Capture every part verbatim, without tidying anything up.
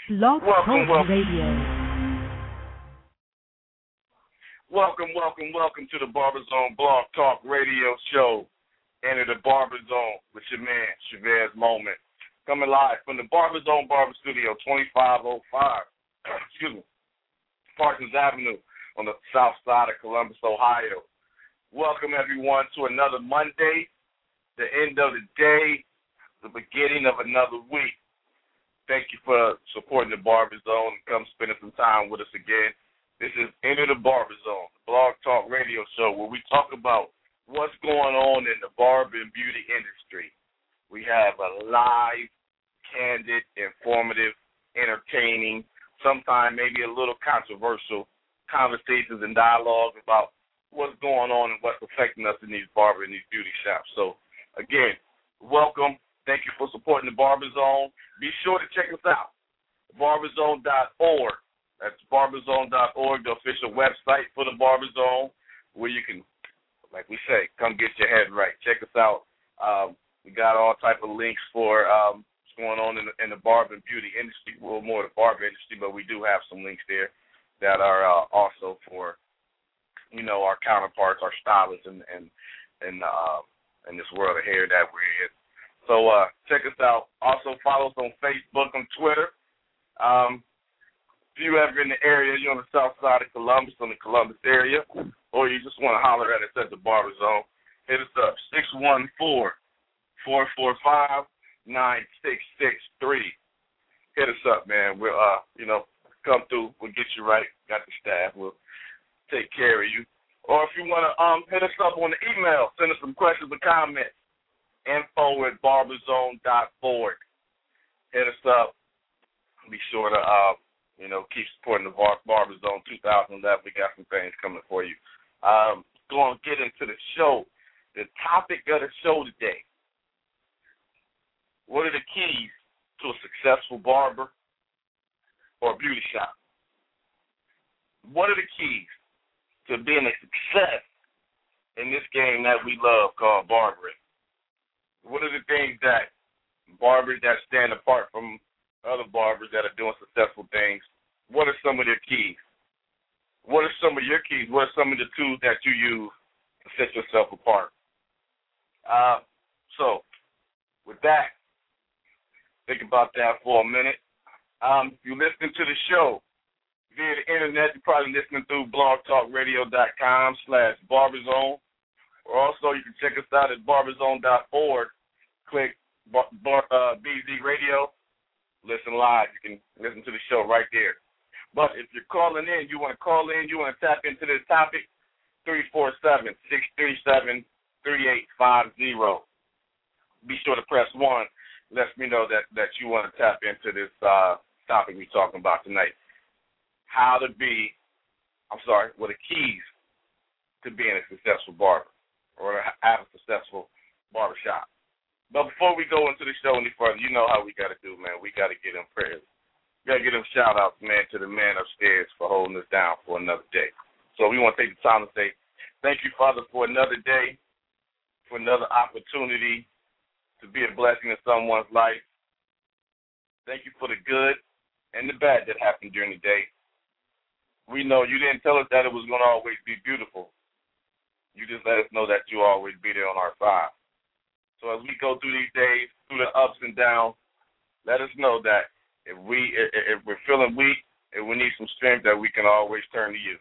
Blog Welcome, Talk welcome. Radio. Welcome, welcome, welcome to the Barber Zone Blog Talk Radio Show. Enter the Barber Zone with your man, Chavez Moment. Coming live from the Barber Zone Barber Studio, twenty-five oh five, excuse me, Parsons Avenue on the south side of Columbus, Ohio. Welcome, everyone, to another Monday, the end of the day, the beginning of another week. Thank you for supporting the Barber Zone and come spending some time with us again. This is Enter the Barber Zone, the Blog Talk Radio Show, where we talk about what's going on in the barber and beauty industry. We have a live, candid, informative, entertaining, sometimes maybe a little controversial conversations and dialogues about what's going on and what's affecting us in these barber and these beauty shops. So, again, welcome. Thank you for supporting the Barber Zone. Be sure to check us out, barber zone dot org. That's barber zone dot org, the official website for the Barber Zone, where you can, like we say, come get your head right. Check us out. Um, we got all type of links for um, what's going on in the, in the barber and beauty industry, well, more the barber industry, but we do have some links there that are uh, also for, you know, our counterparts, our stylists, and and and uh, in this world of hair that we're in. So uh, check us out. Also follow us on Facebook, on Twitter. Um, if you're ever in the area, you're on the south side of Columbus, on the Columbus area, or you just want to holler at us at the Barber Zone, hit us up, six one four, four four five, nine six six three. Hit us up, man. We'll, uh, you know, come through. We'll get you right. Got the staff. We'll take care of you. Or if you want to um, hit us up on the email, send us some questions or comments. Info at barber zone dot org. Hit us up. Be sure to, uh, you know, keep supporting the Bar- Barber Zone two thousand eleven. We got some things coming for you. Um, going to get into the show. The topic of the show today: what are the keys to a successful barber or beauty shop? What are the keys to being a success in this game that we love called barbering? What are the things that barbers that stand apart from other barbers that are doing successful things, what are some of their keys? What are some of your keys? What are some of the tools that you use to set yourself apart? Uh, so, with that, think about that for a minute. Um, if you're listening to the show via the internet, you're probably listening through blogtalkradio.com slash barberzone. Or also, you can check us out at barber zone dot org. Click bar, bar, uh, B Z Radio. Listen live. You can listen to the show right there. But if you're calling in, you want to call in, you want to tap into this topic, three four seven, six three seven, three eight five zero. Be sure to press one. Let me know that, that you want to tap into this uh, topic we're talking about tonight. How to be, I'm sorry, what are the keys to being a successful barber or have a successful barbershop. But before we go into the show any further, you know how we got to do, man. We got to get them prayers. We got to get them shout-outs, man, to the man upstairs for holding us down for another day. So we want to take the time to say thank you, Father, for another day, for another opportunity to be a blessing in someone's life. Thank you for the good and the bad that happened during the day. We know you didn't tell us that it was going to always be beautiful. You just let us know that you always be there on our side. So as we go through these days, through the ups and downs, let us know that if we if we're feeling weak, if we need some strength, that we can always turn to you.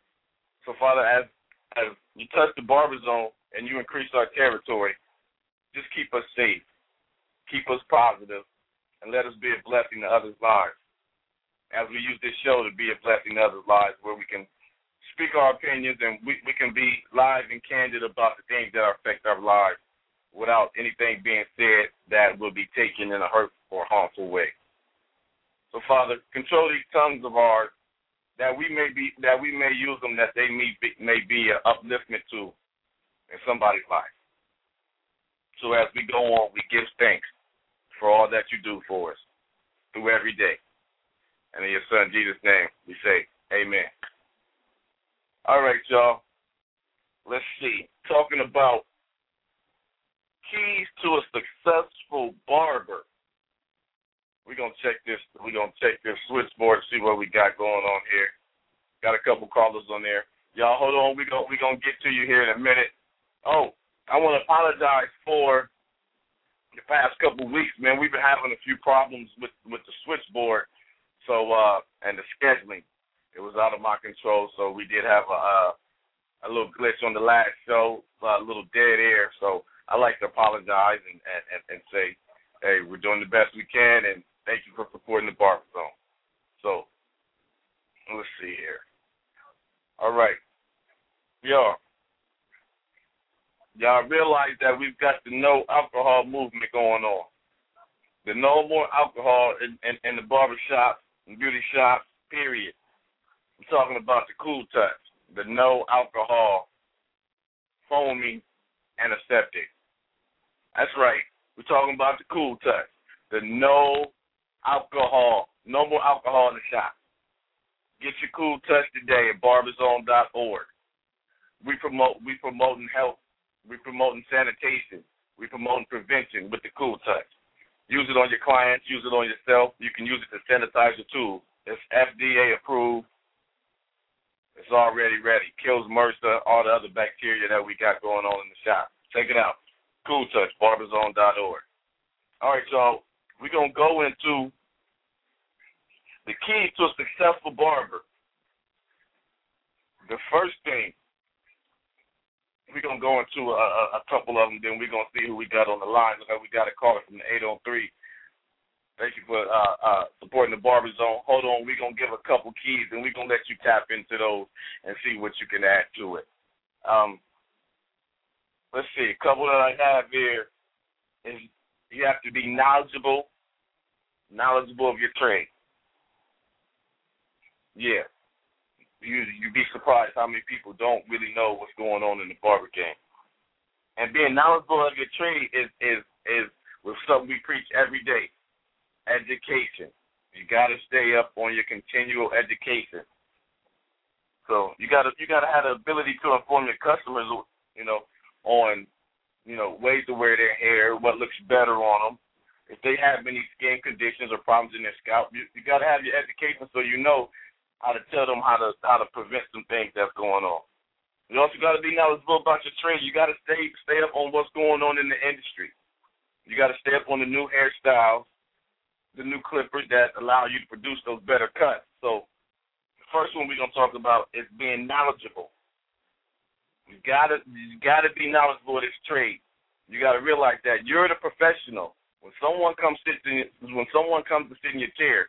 So Father, as as you touch the Barber Zone and you increase our territory, just keep us safe, keep us positive, and let us be a blessing to others' lives. As we use this show to be a blessing to others' lives, where we can speak our opinions and we, we can be live and candid about the things that affect our lives without anything being said that will be taken in a hurtful or harmful way. So, Father, control these tongues of ours that we may be that we may use them, that they may be, may be an upliftment to in somebody's life. So as we go on, we give thanks for all that you do for us through every day. And in your Son, Jesus' name, we say, amen. All right, y'all. Let's see. Talking about keys to a successful barber We're gonna check this. We're gonna check this switchboard to see what we got going on here. Got a couple callers on there. Y'all hold on. We going we gonna get to you here in a minute. Oh, I want to apologize for the past couple of weeks, man. We've been having a few problems with, with the switchboard, so uh, and the scheduling. It was out of my control, so we did have a uh, a little glitch on the last show, a little dead air. So I like to apologize and, and, and say, hey, we're doing the best we can, and thank you for supporting the Barber Zone. So let's see here. All right. Y'all, y'all realize that we've got the no alcohol movement going on. The no more alcohol in, in, in the barber shop and beauty shop, period. I'm talking about the Cool Touch, the no alcohol, foaming, antiseptic. That's right. We're talking about the Cool Touch, the no alcohol, no more alcohol in the shop. Get your Cool Touch today at barberzone dot org. We promote, we promoting health, we promoting sanitation, we promoting prevention with the Cool Touch. Use it on your clients, use it on yourself. You can use it to sanitize your tools. It's F D A approved. It's already ready. Kills MRSA, all the other bacteria that we got going on in the shop. Check it out. Cool Touch, barberzone dot org. All right, so we're going to go into the key to a successful barber. The first thing, we're going to go into a, a, a couple of them, then we're going to see who we got on the line. Look, we got a caller from the eight oh three. Thank you for uh, uh, supporting the Barber Zone. Hold on, we're going to give a couple keys, and we're going to let you tap into those and see what you can add to it. Um, let's see. A couple that I have here is you have to be knowledgeable, knowledgeable of your trade. Yeah. You, you'd be surprised how many people don't really know what's going on in the barber game. And being knowledgeable of your trade is, is, is with something we preach every day. Education. You got to stay up on your continual education. So you got to you got to have the ability to inform your customers, you know, on, you know, ways to wear their hair, what looks better on them. If they have any skin conditions or problems in their scalp, you, you got to have your education so you know how to tell them how to how to prevent some things that's going on. You also got to be knowledgeable about your trade. You got to stay stay up on what's going on in the industry. You got to stay up on the new hairstyles, the new clippers that allow you to produce those better cuts. So the first one we're going to talk about is being knowledgeable. You got to you got to be knowledgeable of this trade. You got to realize that you're the professional. When someone comes sit in, when someone comes to sit in your chair,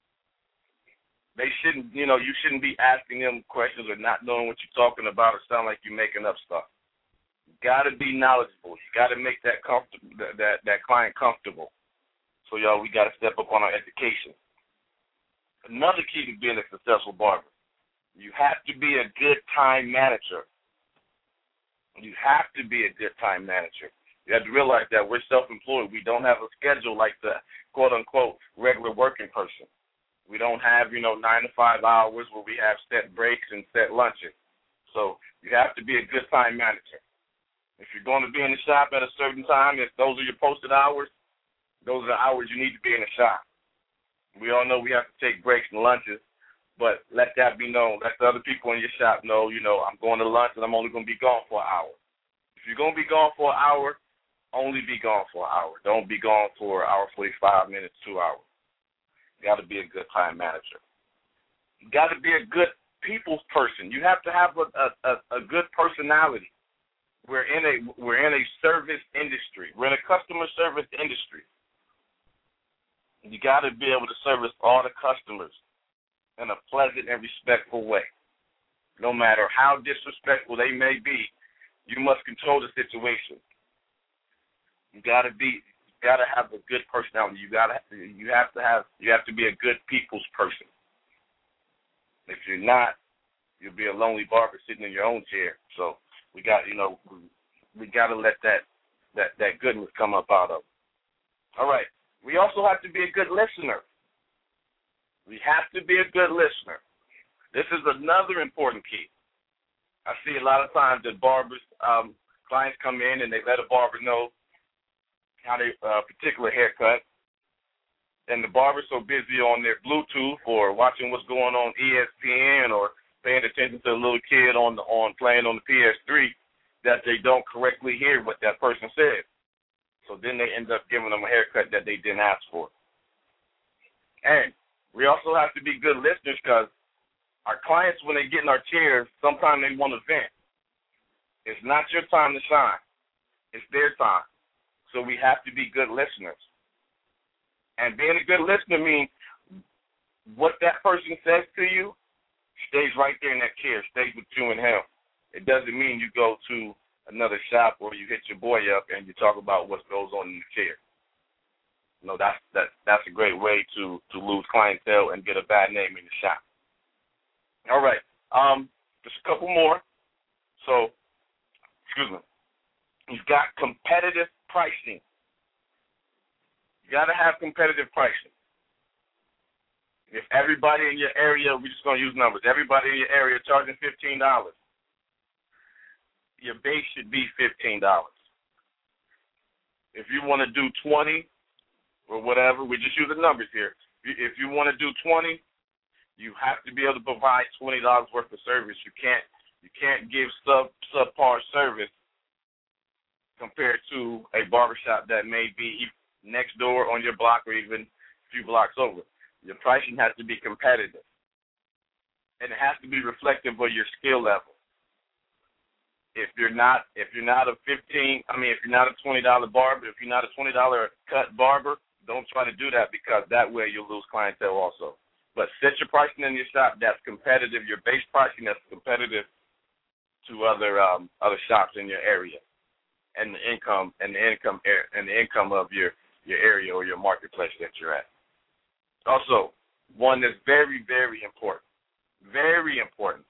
they shouldn't, you know, you shouldn't be asking them questions or not knowing what you're talking about or sound like you're making up stuff. You got to be knowledgeable. You got to make that comfortable, that, that that client comfortable. So, y'all, we got to step up on our education. Another key to being a successful barber, you have to be a good time manager. You have to be a good time manager. You have to realize that we're self-employed. We don't have a schedule like the quote-unquote regular working person. We don't have, you know, nine to five hours where we have set breaks and set lunches. So you have to be a good time manager. If you're going to be in the shop at a certain time, if those are your posted hours, those are the hours you need to be in the shop. We all know we have to take breaks and lunches, but let that be known. Let the other people in your shop know, you know, I'm going to lunch and I'm only going to be gone for an hour. If you're going to be gone for an hour, only be gone for an hour. Don't be gone for an hour, forty-five minutes, two hours. You got to be a good time manager. You got to be a good people's person. You have to have a, a, a good personality. We're in a we're in a service industry. We're in a customer service industry. You got to be able to service all the customers in a pleasant and respectful way. No matter how disrespectful they may be, you must control the situation. You got to be, you got to have a good personality. You got to, you have to have, you have to be a good people's person. If you're not, you'll be a lonely barber sitting in your own chair. So we got, you know, we, we got to let that, that, that goodness come up out of. All right. We also have to be a good listener. We have to be a good listener. This is another important key. I see a lot of times that barbers, um, clients come in and they let a barber know how they uh, particular haircut, and the barber's so busy on their Bluetooth or watching what's going on E S P N or paying attention to a little kid on the, on playing on the P S three that they don't correctly hear what that person said. So then they end up giving them a haircut that they didn't ask for. And we also have to be good listeners because our clients, when they get in our chairs, sometimes they want to vent. It's not your time to shine. It's their time. So we have to be good listeners. And being a good listener means what that person says to you stays right there in that chair, stays with you and him. It doesn't mean you go to another shop or you hit your boy up and you talk about what goes on in the chair. No, that's that, that's a great way to, to lose clientele and get a bad name in the shop. All right. Um, just a couple more. So, excuse me. You've got competitive pricing. You got to have competitive pricing. If everybody in your area, we're just going to use numbers, everybody in your area charging fifteen dollars, your base should be fifteen dollars. If you want to do twenty or whatever, we're just using numbers here. If you want to do twenty, you have to be able to provide twenty dollars worth of service. You can't you can't give sub subpar service compared to a barbershop that may be next door on your block or even a few blocks over. Your pricing has to be competitive. And it has to be reflective of your skill level. If you're not if you're not a fifteen, I mean if you're not a twenty dollar barber, if you're not a twenty dollar cut barber, don't try to do that because that way you'll lose clientele also. But set your pricing in your shop that's competitive, your base pricing that's competitive to other um, other shops in your area. And the income and the income and the income of your, your area or your marketplace that you're at. Also, one that's very, very important, very important.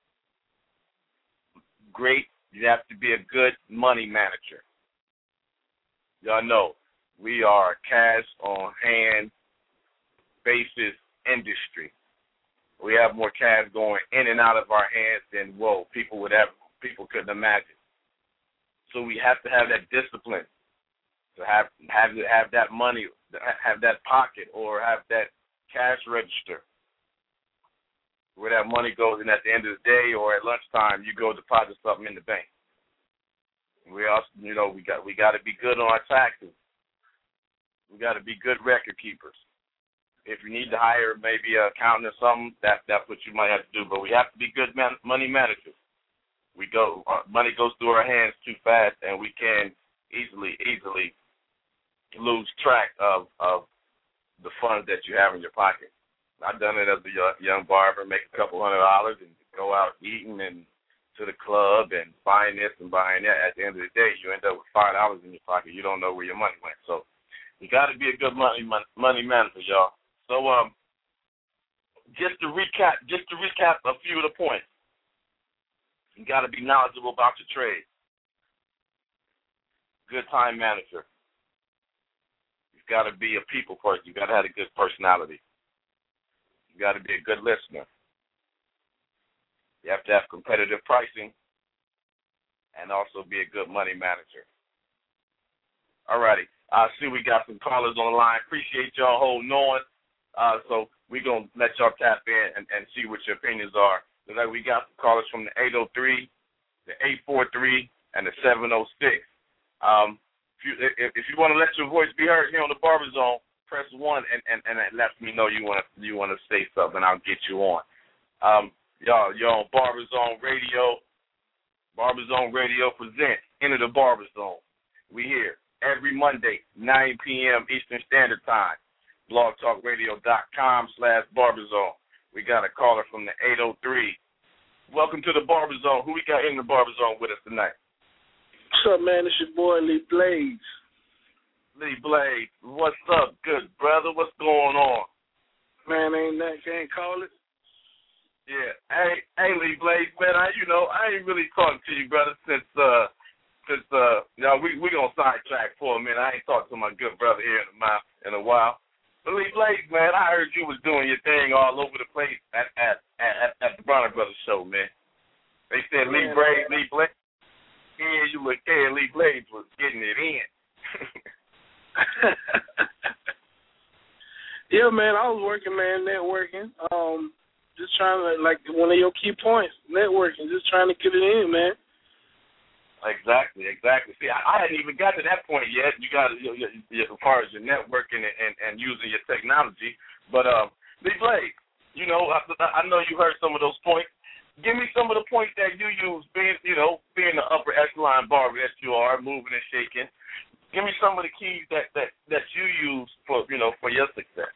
Great, you have to be a good money manager. Y'all know we are a cash on hand basis industry. We have more cash going in and out of our hands than whoa people would ever people couldn't imagine. So we have to have that discipline to have have have that money, have that pocket, or have that cash register where that money goes. And at the end of the day, or at lunchtime, you go deposit something in the bank. We also, you know, we got we got to be good on our taxes. We got to be good record keepers. If you need to hire maybe an accountant or something, that that's what you might have to do. But we have to be good man, money managers. We go, uh, money goes through our hands too fast, and we can easily, easily lose track of, of the funds that you have in your pocket. I've done it as a young barber, make a couple hundred dollars and go out eating and to the club and buying this and buying that. At the end of the day, you end up with five dollars in your pocket. You don't know where your money went. So you got to be a good money money manager, y'all. So um, just to recap, just to recap a few of the points. You got to be knowledgeable about your trade. Good time manager. You've got to be a people person. You've got to have a good personality. You got to be a good listener. You have to have competitive pricing and also be a good money manager. All righty. I see we got some callers on the line. Appreciate y'all holding on. Uh, so we're going to let y'all tap in and, and see what your opinions are. Like we got some callers from the eight oh three, the eight four three, and the seven oh six. Um, if you if, if you want to let your voice be heard here on the Barber Zone, press one, and, and, and it lets me know you want to you want to say something, and I'll get you on. Um, y'all, you're on Barber Zone Radio. Barber Zone Radio presents Enter the Barber Zone. We here every Monday, nine p.m. Eastern Standard Time. blogtalkradio.com slash Barber Zone. We got a caller from the eight oh three. Welcome to the Barber Zone. Who we got in the Barber Zone with us tonight? What's up, man? It's your boy, Lee Blades. Lee Blades. What's up, good brother? What's going on? Man, ain't that, can't call it? Yeah. Hey, hey, Lee Blades, man, I, you know, I ain't really talking to you, brother, since, uh, since, uh, you know, we, we gonna sidetrack for a minute. I ain't talked to my good brother here in a, mile, in a while. But Lee Blades, man, I heard you was doing your thing all over the place at at at, at the Bronner Brothers show, man. They said yeah, Lee Blades, Lee Blades. Yeah, you look there. Lee Blades was getting it in. man, I was working, man, networking. Um, just trying to, like, one of your key points, networking, just trying to get it in, man. Exactly, exactly. See, I, I hadn't even got to that point yet. You got you know, you, you, as far as your networking and, and, and using your technology. But, um, Lee Blade, you know, I, I know you heard some of those points. Give me some of the points that you use, being, you know, being the upper echelon barber that you are, moving and shaking. Give me some of the keys that, that, that you use for, you know, for your success.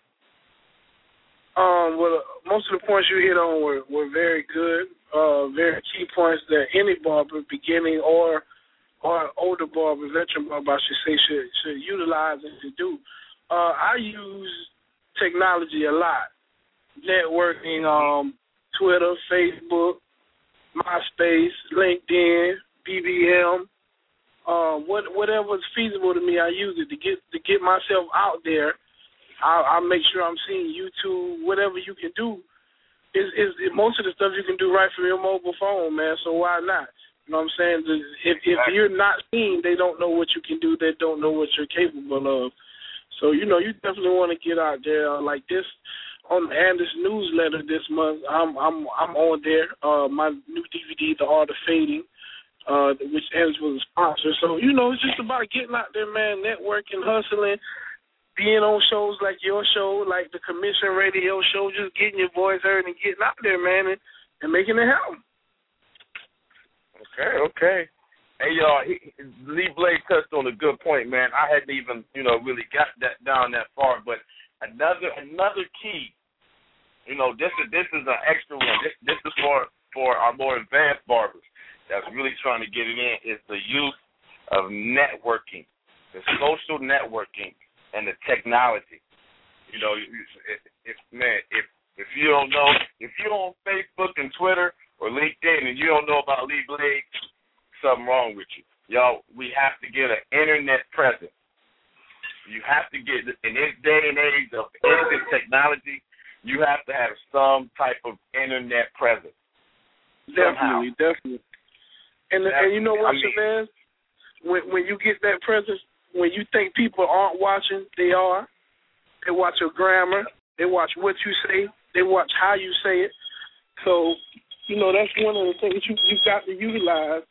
Um, well, most of the points you hit on were, were very good, uh, very key points that any barber, beginning or or older barber, veteran barber, I should say, should, should utilize and to do. Uh, I use technology a lot, networking, um, Twitter, Facebook, MySpace, LinkedIn, B B M, uh, what, whatever's feasible to me, I use it to get to get myself out there. I, I make sure I'm seeing YouTube, whatever you can do. Is is most of the stuff you can do right from your mobile phone, man. So why not? You know what I'm saying? If if you're not seen, they don't know what you can do. They don't know what you're capable of. So you know, you definitely want to get out there like this. On the Anders newsletter this month, I'm I'm I'm on there. Uh, my new D V D, The Art of Fading, uh, which Anders was a sponsor. So you know, it's just about getting out there, man, networking, hustling. Being on shows like your show, like the Commission Radio show, just getting your voice heard and getting out there, man, and, and making it happen. Okay, okay. Hey, y'all, he, Lee Blade touched on a good point, man. I hadn't even, you know, really got that down that far, but another another key, you know, this is this is an extra one. This this is for for our more advanced barbers that's really trying to get it in. Is the use of networking, the social networking. And the technology, you know, if, if man, if if you don't know, if you're on Facebook and Twitter or LinkedIn and you don't know about Lee Blade, something wrong with you, y'all. We have to get an internet presence. You have to get in this day and age of instant technology. You have to have some type of internet presence. Definitely, somehow. definitely. And definitely. and you know what, I mean, man, when when you get that presence. When you think people aren't watching, they are. They watch your grammar. They watch what you say. They watch how you say it. So, you know, that's one of the things you you got to utilize.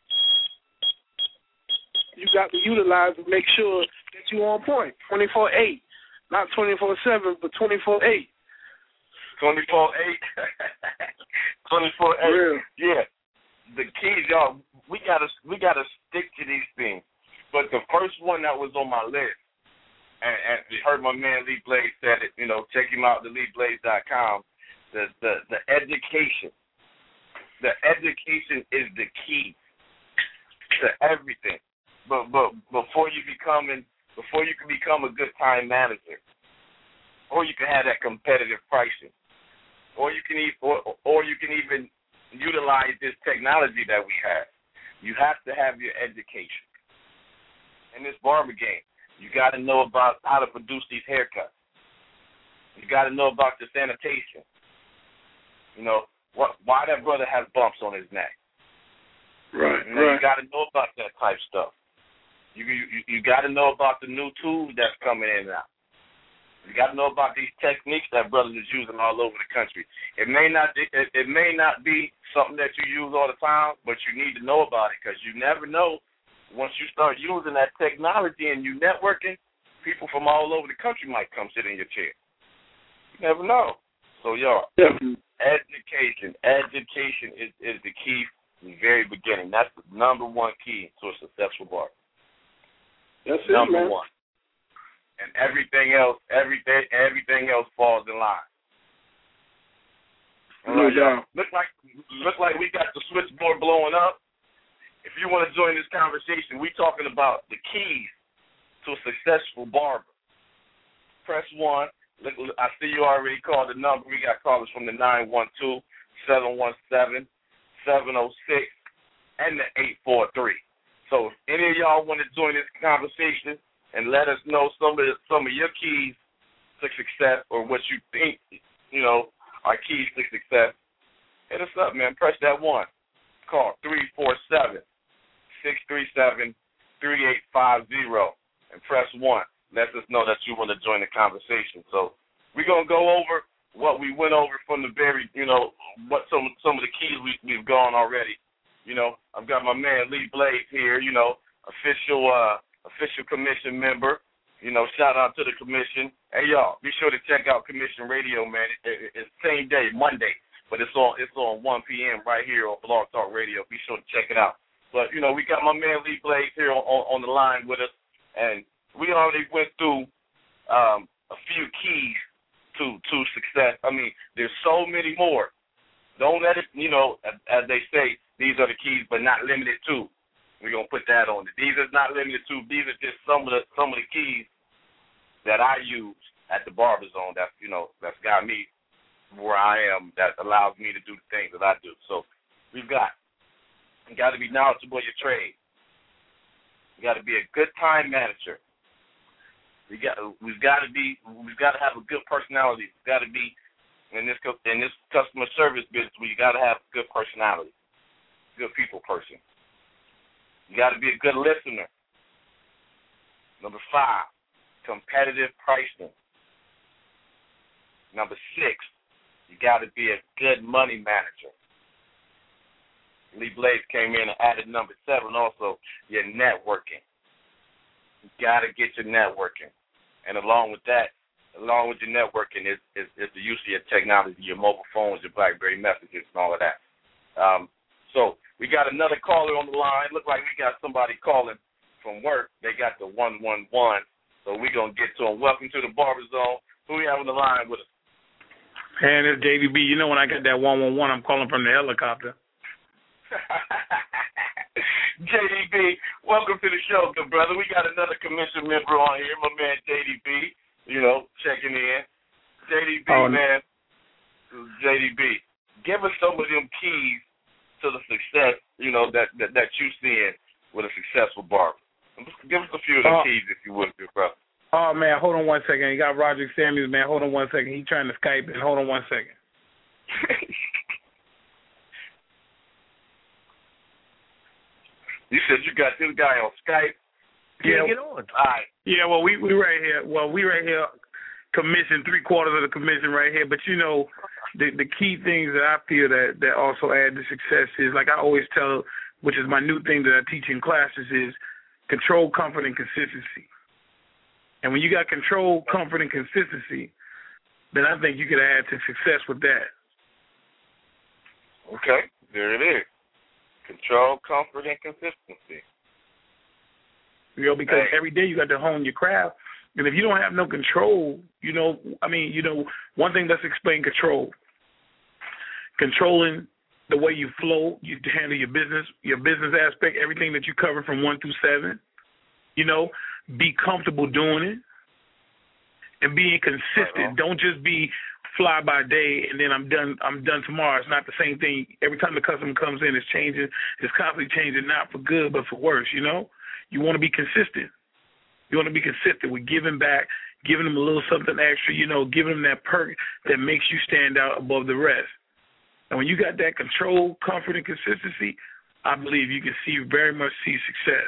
You got to utilize to make sure that you're on point, twenty-four eight. Not twenty-four seven, but twenty-four eight. twenty-four eight. twenty-four eight. Yeah. The keys, y'all, we gotta we gotta stick to these things. But the first one that was on my list, and, and you heard my man Lee Blade said it, you know, check him out at lee blade dot com, the, the, the education. The education is the key to everything. But but before you becoming before you can become a good time manager, or you can have that competitive pricing, or you can even, or, or you can even utilize this technology that we have. You have to have your education. In this barber game, you got to know about how to produce these haircuts. You got to know about the sanitation. You know, what, why that brother has bumps on his neck. Right, you know, right. You got to know about that type stuff. You you, you got to know about the new tools that's coming in now. You got to know about these techniques that brothers is using all over the country. It may not it, it may not be something that you use all the time, but you need to know about it because you never know. Once you start using that technology and you networking, people from all over the country might come sit in your chair. You never know. So, y'all, Definitely. education. Education is, is the key from the very beginning. That's the number one key to a successful barber. That's it, number man. one. And everything else, everything, everything else falls in line. All no right, doubt. Look like, look like we got the switchboard blowing up. If you want to join this conversation, we're talking about the keys to a successful barber. Press one. Look, I see you already called the number. We got callers from the nine one two, seven one seven, seven oh six and the eight four three. So if any of y'all want to join this conversation and let us know some of the, some of your keys to success or what you think, you know, are keys to success, hit us up, man. Press that one. Call three four seven, six three seven, three eight five zero and press one. Let us know that you want to join the conversation. So we're gonna go over what we went over from the very, you know, what some some of the keys we, we've gone already. You know, I've got my man Lee Blades here. You know, official uh, official commission member. You know, shout out to the commission. Hey y'all, be sure to check out Commission Radio, man. It, it, it's same day, Monday, but it's on it's on one p.m. right here on Blog Talk Radio. Be sure to check it out. But you know, we got my man Lee Blades here on, on, on the line with us, and we already went through um, a few keys to to success. I mean, there's so many more. Don't let it, you know, as, as they say, these are the keys, but not limited to. We're gonna put that on it. These are not limited to. These are just some of the some of the keys that I use at the Barber Zone. That's you know that's got me where I am. That allows me to do the things that I do. So we've got you got to be knowledgeable of your trade. You got to be a good time manager. We got we've got to be we've got to have a good personality. We've got to be in this in this customer service business. We got to have a good personality, good people person. You got to be a good listener. Number five, competitive pricing. Number six, you got to be a good money manager. Lee Blades came in and added number seven also, your networking. You got to get your networking. And along with that, along with your networking is, is, is the use of your technology, your mobile phones, your BlackBerry messages, and all of that. Um, so we got another caller on the line. Look like we got somebody calling from work. They got the one one one. So we're going to get to them. Welcome to the Barber Zone. Who we have on the line with us? Man, it's J D B. You know when I get that one one one, I'm calling from the helicopter. J D B, welcome to the show, good brother. We got another commission member on here, my man J D B, you know, checking in. J D B, oh, man, J D B, give us some of them keys to the success, you know, that that, that you seeing with a successful barber. Give us a few of the uh, keys, if you would, good brother. Oh, man, hold on one second. You got Roger Samuels, man. Hold on one second. He's trying to Skype in. Hold on one second. You said you got this guy on Skype. Yeah, get on. All right. Yeah, well, we we right here. Well, we right here, commission three quarters of the commission right here. But you know, the the key things that I feel that that also add to success is, like I always tell, which is my new thing that I teach in classes, is control, comfort, and consistency. And when you got control, comfort, and consistency, then I think you could add to success with that. Okay, there it is. Control, comfort, and consistency. You know, because hey. every day you got to hone your craft. And if you don't have no control, you know, I mean, you know, one thing, let's explain control. Controlling the way you flow, you handle your business, your business aspect, everything that you cover from one through seven. You know, be comfortable doing it and being consistent. Uh-huh. Don't just be fly by day and then I'm done I'm done tomorrow. It's not the same thing. Every time the customer comes in, it's changing. It's constantly changing, not for good but for worse, you know? You want to be consistent. You want to be consistent with giving back, giving them a little something extra, you know, giving them that perk that makes you stand out above the rest. And when you got that control, comfort, and consistency, I believe you can see very much see success.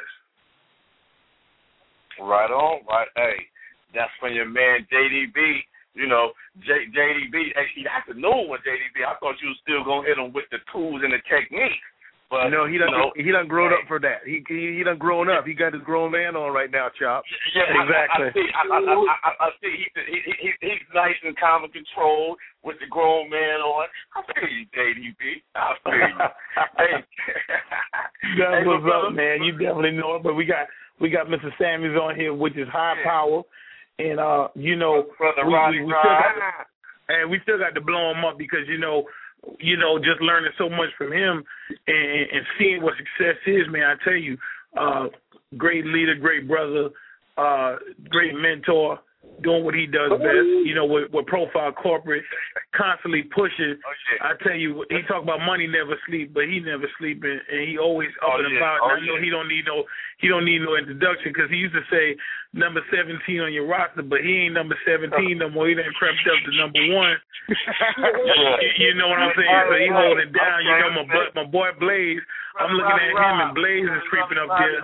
Right on. Right. Hey, that's from your man J D B. You know, J, JDB, actually, that's a new one, J D B. I thought you was still going to hit him with the tools and the techniques. But, no, he done, you know, he done grown hey. up for that. He, he he done grown up. He got his grown man on right now, Chop. Yeah, exactly. I, I, I see. I, I, I, I see. He, he, he, he's nice and calm and controlled with the grown man on. I feel you, J D B. I feel you. Hey. That's hey, what's up, man. You definitely know it. But we got we got Mister Samuels on here, which is high yeah. power. And, uh, you know, Brother we, Roddy we, we, still got to, and we still got to blow him up because, you know, you know, just learning so much from him and, and seeing what success is, man, I tell you, uh, great leader, great brother, uh, great mentor, doing what he does best, you know, with, with Profile Corporate, constantly pushing. Oh, yeah. I tell you, he talk about money never sleep, but he never sleeping, and he always up oh, and yeah. about. Oh, and I know yeah. he don't need no, he don't need no introduction because he used to say number seventeen on your roster, but he ain't number seventeen no more. He done crept up to number one. you, you know what I'm saying? So he holding down. You know, my boy, my boy Blaze. I'm looking at him, and Blaze is creeping up there.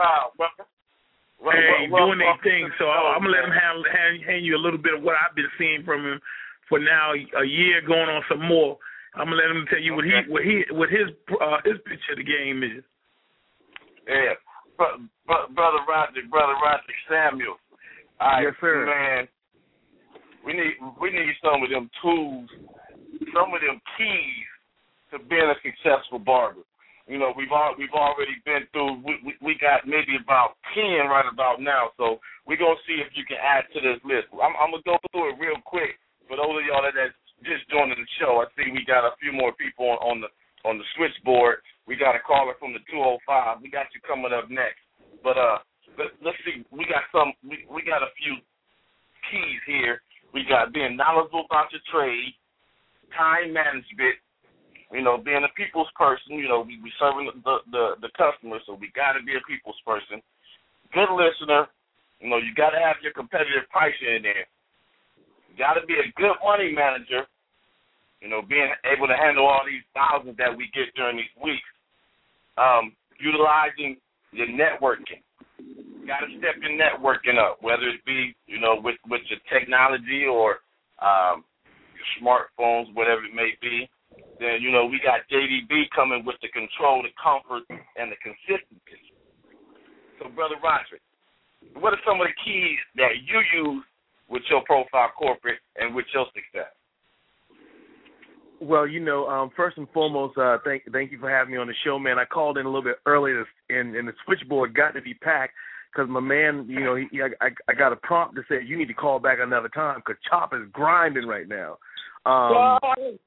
And doing their thing, so I'm gonna let him hand, hand, hand you a little bit of what I've been seeing from him for now a year, going on some more. I'm gonna let him tell you what okay. he what he what his uh, his picture of the game is. Yeah, but, but brother Roger, brother Roger Samuel. All right, yes, sir. Man, we need we need some of them tools, some of them keys to being a successful barber. You know, we've all, we've already been through. We, we we got maybe about ten right about now. So we're gonna see if you can add to this list. I'm, I'm gonna go through it real quick for those of y'all that that's just joining the show. I see we got a few more people on, on the on the switchboard. We got a caller from the two oh five. We got you coming up next. But uh, let, let's see. We got some. We, we got a few keys here. We got being knowledgeable about your trade, time management. You know, being a people's person, you know, we, we serving the, the, the customer, so we got to be a people's person. Good listener. You know, you got to have your competitive pricing in there. You got to be a good money manager, you know, being able to handle all these thousands that we get during these weeks. Um, utilizing your networking. You got to step your networking up, whether it be, you know, with, with your technology or um, your smartphones, whatever it may be. Then, you know, we got J D B coming with the control, the comfort, and the consistency. So, Brother Roderick, what are some of the keys that you use with your Profile Corporate and with your success? Well, you know, um, first and foremost, uh, thank thank you for having me on the show, man. I called in a little bit earlier, and, and the switchboard got to be packed because my man, you know, he, I, I got a prompt that said you need to call back another time because Chop is grinding right now. Um,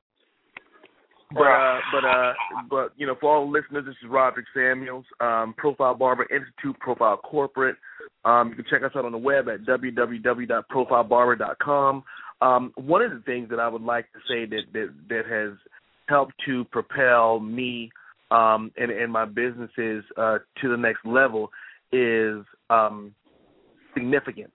But uh, but uh, but you know, for all the listeners, this is Roderick Samuels, um, Profile Barber Institute, Profile Corporate. Um, you can check us out on the web at w w w dot profile barber dot com. Um, one of the things that I would like to say that that, that has helped to propel me um, and, and my businesses uh, to the next level is um, significance.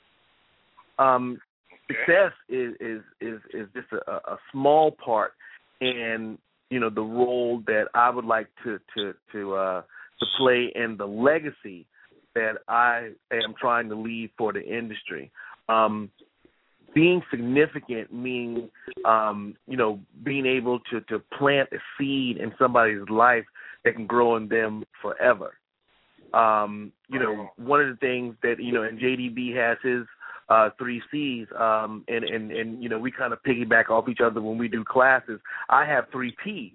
Um, success is, is is is just a, a small part. And, you know, the role that I would like to to to, uh, to play in the legacy that I am trying to leave for the industry. Um, being significant means, um, you know, being able to, to plant a seed in somebody's life that can grow in them forever. Um, you know, one of the things that, you know, and J D B has his Uh, three C's, um, and, and, and, you know, we kind of piggyback off each other when we do classes. I have three P's.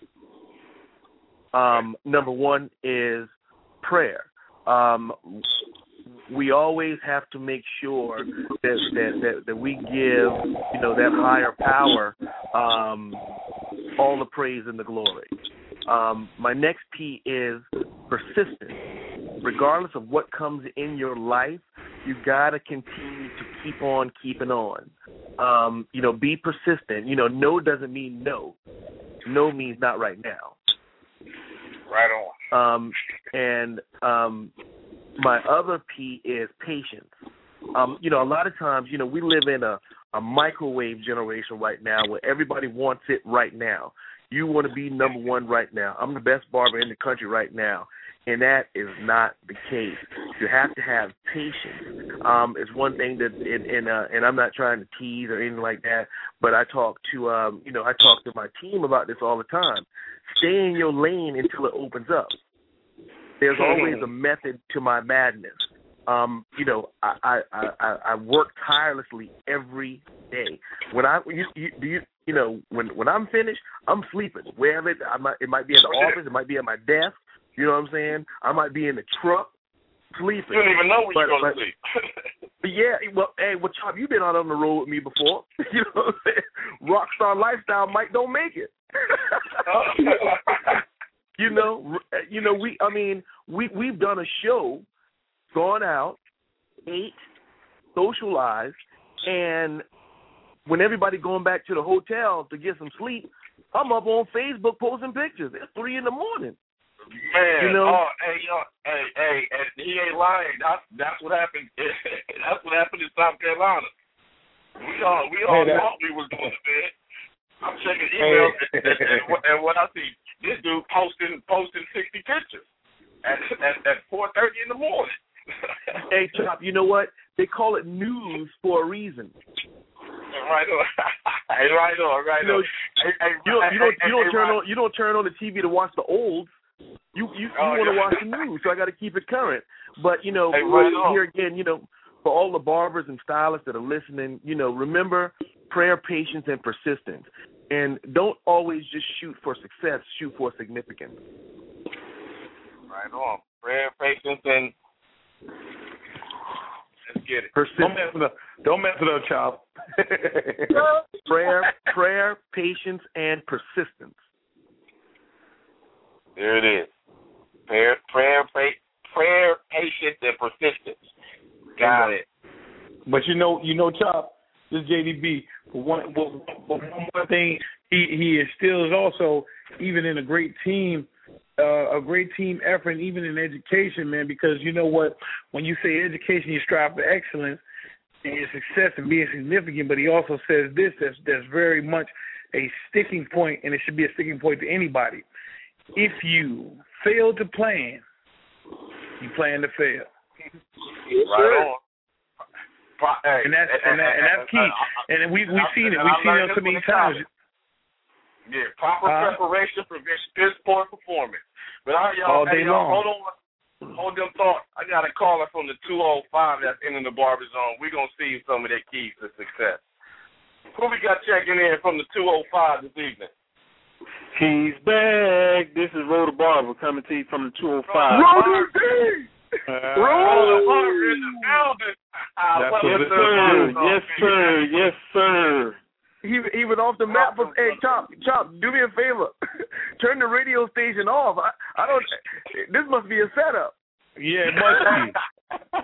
Um, number one is prayer. Um, we always have to make sure that, that, that, that we give, you know, that higher power um, all the praise and the glory. Um, my next P is persistence. Regardless of what comes in your life, you got to continue to keep on keeping on. Um, you know, be persistent. You know, no doesn't mean no. No means not right now. Right on. Um, and um, my other P is patience. Um, you know, a lot of times, you know, we live in a, a microwave generation right now where everybody wants it right now. You want to be number one right now. I'm the best barber in the country right now. And that is not the case. You have to have patience. Um, it's one thing that, and, and, uh, and I'm not trying to tease or anything like that, but I talk to, um, you know, I talk to my team about this all the time. Stay in your lane until it opens up. There's always a method to my madness. Um, you know, I, I, I, I work tirelessly every day. When I, you, you, do you, you know, when when I'm finished, I'm sleeping. Wherever it, I might, it might be in the office, it might be at my desk. You know what I'm saying? I might be in the truck sleeping. You don't even know where but, you're going but, to sleep. But yeah, well, hey, well, Chop, you've been out on the road with me before. You know what I'm saying? Rockstar lifestyle might don't make it. you know, you know, we. I mean, we we've done a show, gone out, ate, socialized, and when everybody going back to the hotel to get some sleep, I'm up on Facebook posting pictures. It's three in the morning. Man, you know? oh, hey, yo, hey, hey, and he ain't lying. That's that's what happened. That's what happened in South Carolina. We all we all hey, thought we was going to bed. I'm checking emails, hey. and, and, and, and what I see, this dude posting posting sixty pictures at at, at four thirty in the morning. Hey, Chop, you know what? They call it news for a reason. Right on. right on. Right you know, on. Hey, hey, you don't, you don't, hey, you don't hey, turn hey, on, you don't turn on the T V to watch the olds. You, you, you oh, want to yeah. watch the news, so I got to keep it current. But you know, hey, right here again, you know, for all the barbers and stylists that are listening, you know, remember prayer, patience, and persistence, and don't always just shoot for success. Shoot for significance. Right on. Prayer, patience, and let's get it. Persistence. Don't mess it up. Don't mess it up, child. prayer, prayer, patience, and persistence. There it is. Prayer, prayer, prayer, prayer, patience, and persistence. Got it. But you know, you know, Chop, this J D B. But one, but one more thing, he he instills also, even in a great team, uh, a great team effort, and even in education, man. Because you know what, when you say education, you strive for excellence and your success and being significant. But he also says this: that's that's very much a sticking point, and it should be a sticking point to anybody. If you fail to plan, you plan to fail. Right on. Hey, and that's and, that, and that's key. And we we've seen it. We've seen it so many times. Yeah, proper uh, preparation prevents piss poor performance. But all y'all, all day hey, y'all long. hold on, hold them thoughts. I got a caller from the two oh five that's in the barber zone. We're gonna see some of their keys to success. Who we got checking in from the two oh five this evening? He's back. This is Ro the Barber coming to you from the two oh five. Ro the D! Ro the Barber in the building. Uh, yes, sir. Yes, sir. Yes, sir. He he went off the map. For, hey, Chop, Chop, do me a favor. Turn the radio station off. I, I don't. This must be a setup. Yeah, it must be.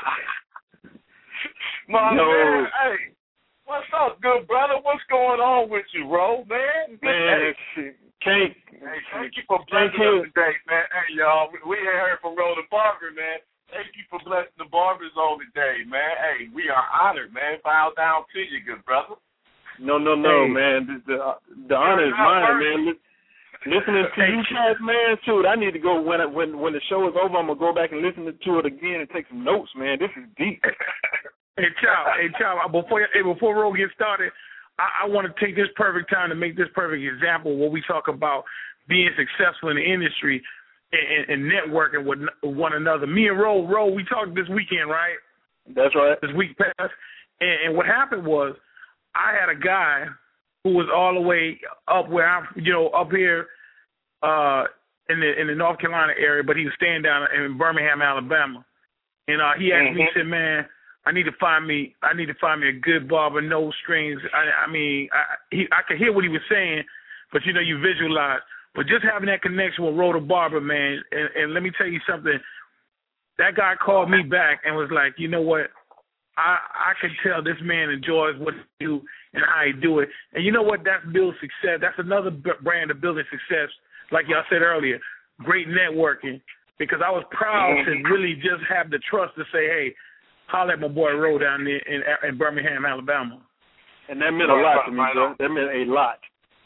My no. man, hey. What's up, good brother? What's going on with you, Ro, man? Man, hey, can't. Hey, thank you for blessing us today, man. Hey, y'all, we, we heard from Ro the Barber, man. Thank you for blessing the barbers on today, man. Hey, we are honored, man. Bow down to you, good brother. No, no, no, hey. man. The, the, the honor is mine, man. Listening to you guys, man, shoot, I need to go when I, when when the show is over. I'm gonna go back and listen to it again and take some notes, man. This is deep. Hey, Chow, hey, Chow, before, hey, before Ro gets started, I, I want to take this perfect time to make this perfect example where we talk about being successful in the industry and, and networking with one another. Me and Ro, Ro, we talked this weekend, right? That's right. This week past. And, and what happened was I had a guy who was all the way up where I'm, you know, up here uh, in the in the North Carolina area, but he was staying down in Birmingham, Alabama. And uh, he asked mm-hmm. me, he said, man, I need to find me. I need to find me a good barber, no strings. I, I mean, I, he, I could hear what he was saying, but you know, you visualize. But just having that connection with Ro the Barber, man, and, and let me tell you something. That guy called me back and was like, you know what? I I can tell this man enjoys what he do and how he do it. And you know what? That's build success. That's another brand of building success. Like y'all said earlier, great networking. Because I was proud to really just have the trust to say, hey, holler at my boy Ro down there in, in Birmingham, Alabama. And that meant a lot to me, right bro. That meant a lot.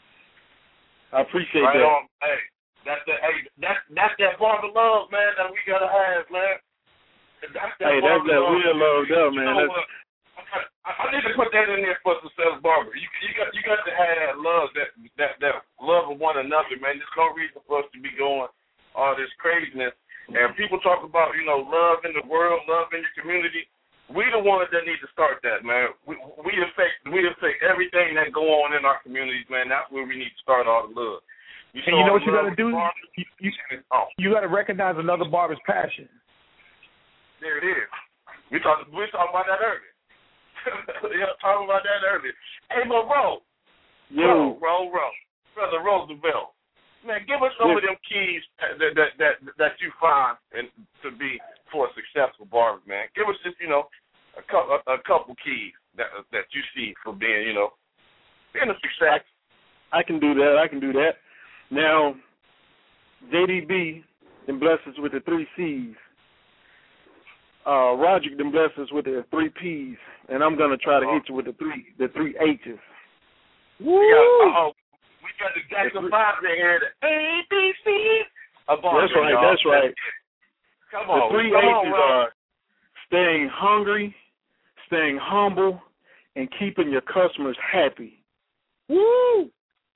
I appreciate right that. On. Hey, that's the hey, that's that's that barber love, man, that we gotta have, man. That's that hey, that's that real love, though, man. You know what? I, I need to put that in there for success barber. You you got you got to have that love, that that that love of one another, man. There's no reason for us to be going all this craziness. And people talk about, you know, love in the world, love in your community. We the ones that need to start that, man. We we affect we affect everything that go on in our communities, man. That's where we need to start all the love. You and you know what you got to do? You, you, you got to recognize another barber's passion. There it is. We talked we talked about that earlier. yeah, talking about that earlier. Hey, but Ro, Ro, Ro, Ro, brother Roosevelt. Man, give us some yeah. of them keys that that that that you find and to be for a successful barber, man. Give us just you know a couple a, a couple keys that that you see for being you know being a success. I, I can do that. I can do that. Now, J D B then bless us with the three C's. Uh, Roger then bless us with the three P's, and I'm gonna try to hit you with the three the three H's. Woo! Yeah, we got the Jackson Five in here, the A B C. That's right, y'all. That's right. Come on. The three come H's on, are staying hungry, staying humble, and keeping your customers happy. Woo!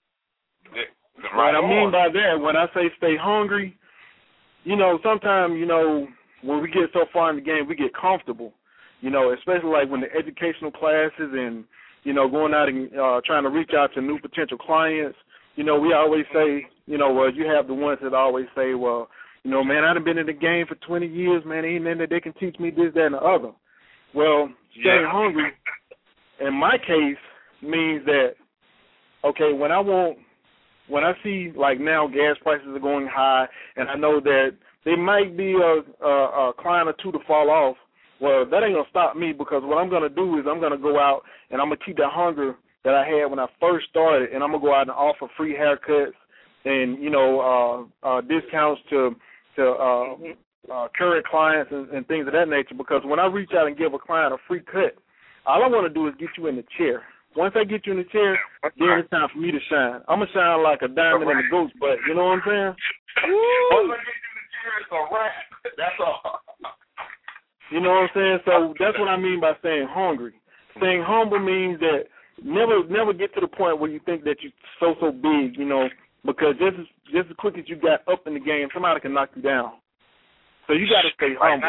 What I mean by that, when I say stay hungry, you know, sometimes, you know, when we get so far in the game, we get comfortable, you know, especially like when the educational classes and, you know, going out and uh, trying to reach out to new potential clients. You know, we always say, you know, well, you have the ones that always say, well, you know, man, I've been in the game for twenty years, man, ain't nothing that they can teach me this, that, and the other. Well, staying yeah. hungry, in my case, means that, okay, when I want, when I see, like now, gas prices are going high, and I know that there might be a, a, a client or two to fall off, well, that ain't going to stop me, because what I'm going to do is I'm going to go out and I'm going to keep that hunger that I had when I first started, and I'm going to go out and offer free haircuts and, you know, uh, uh, discounts to to uh, uh, current clients and, and things of that nature, because when I reach out and give a client a free cut, all I want to do is get you in the chair. Once I get you in the chair, then it's time for me to shine. I'm going to shine like a diamond in a goat's butt. You know what I'm saying? Once I get you in the chair, it's a wrap. That's all. You know what I'm saying? So that's what I mean by staying hungry. Staying humble means that never never get to the point where you think that you're so, so big, you know, because just as, just as quick as you got up in the game, somebody can knock you down. So you got to stay humble.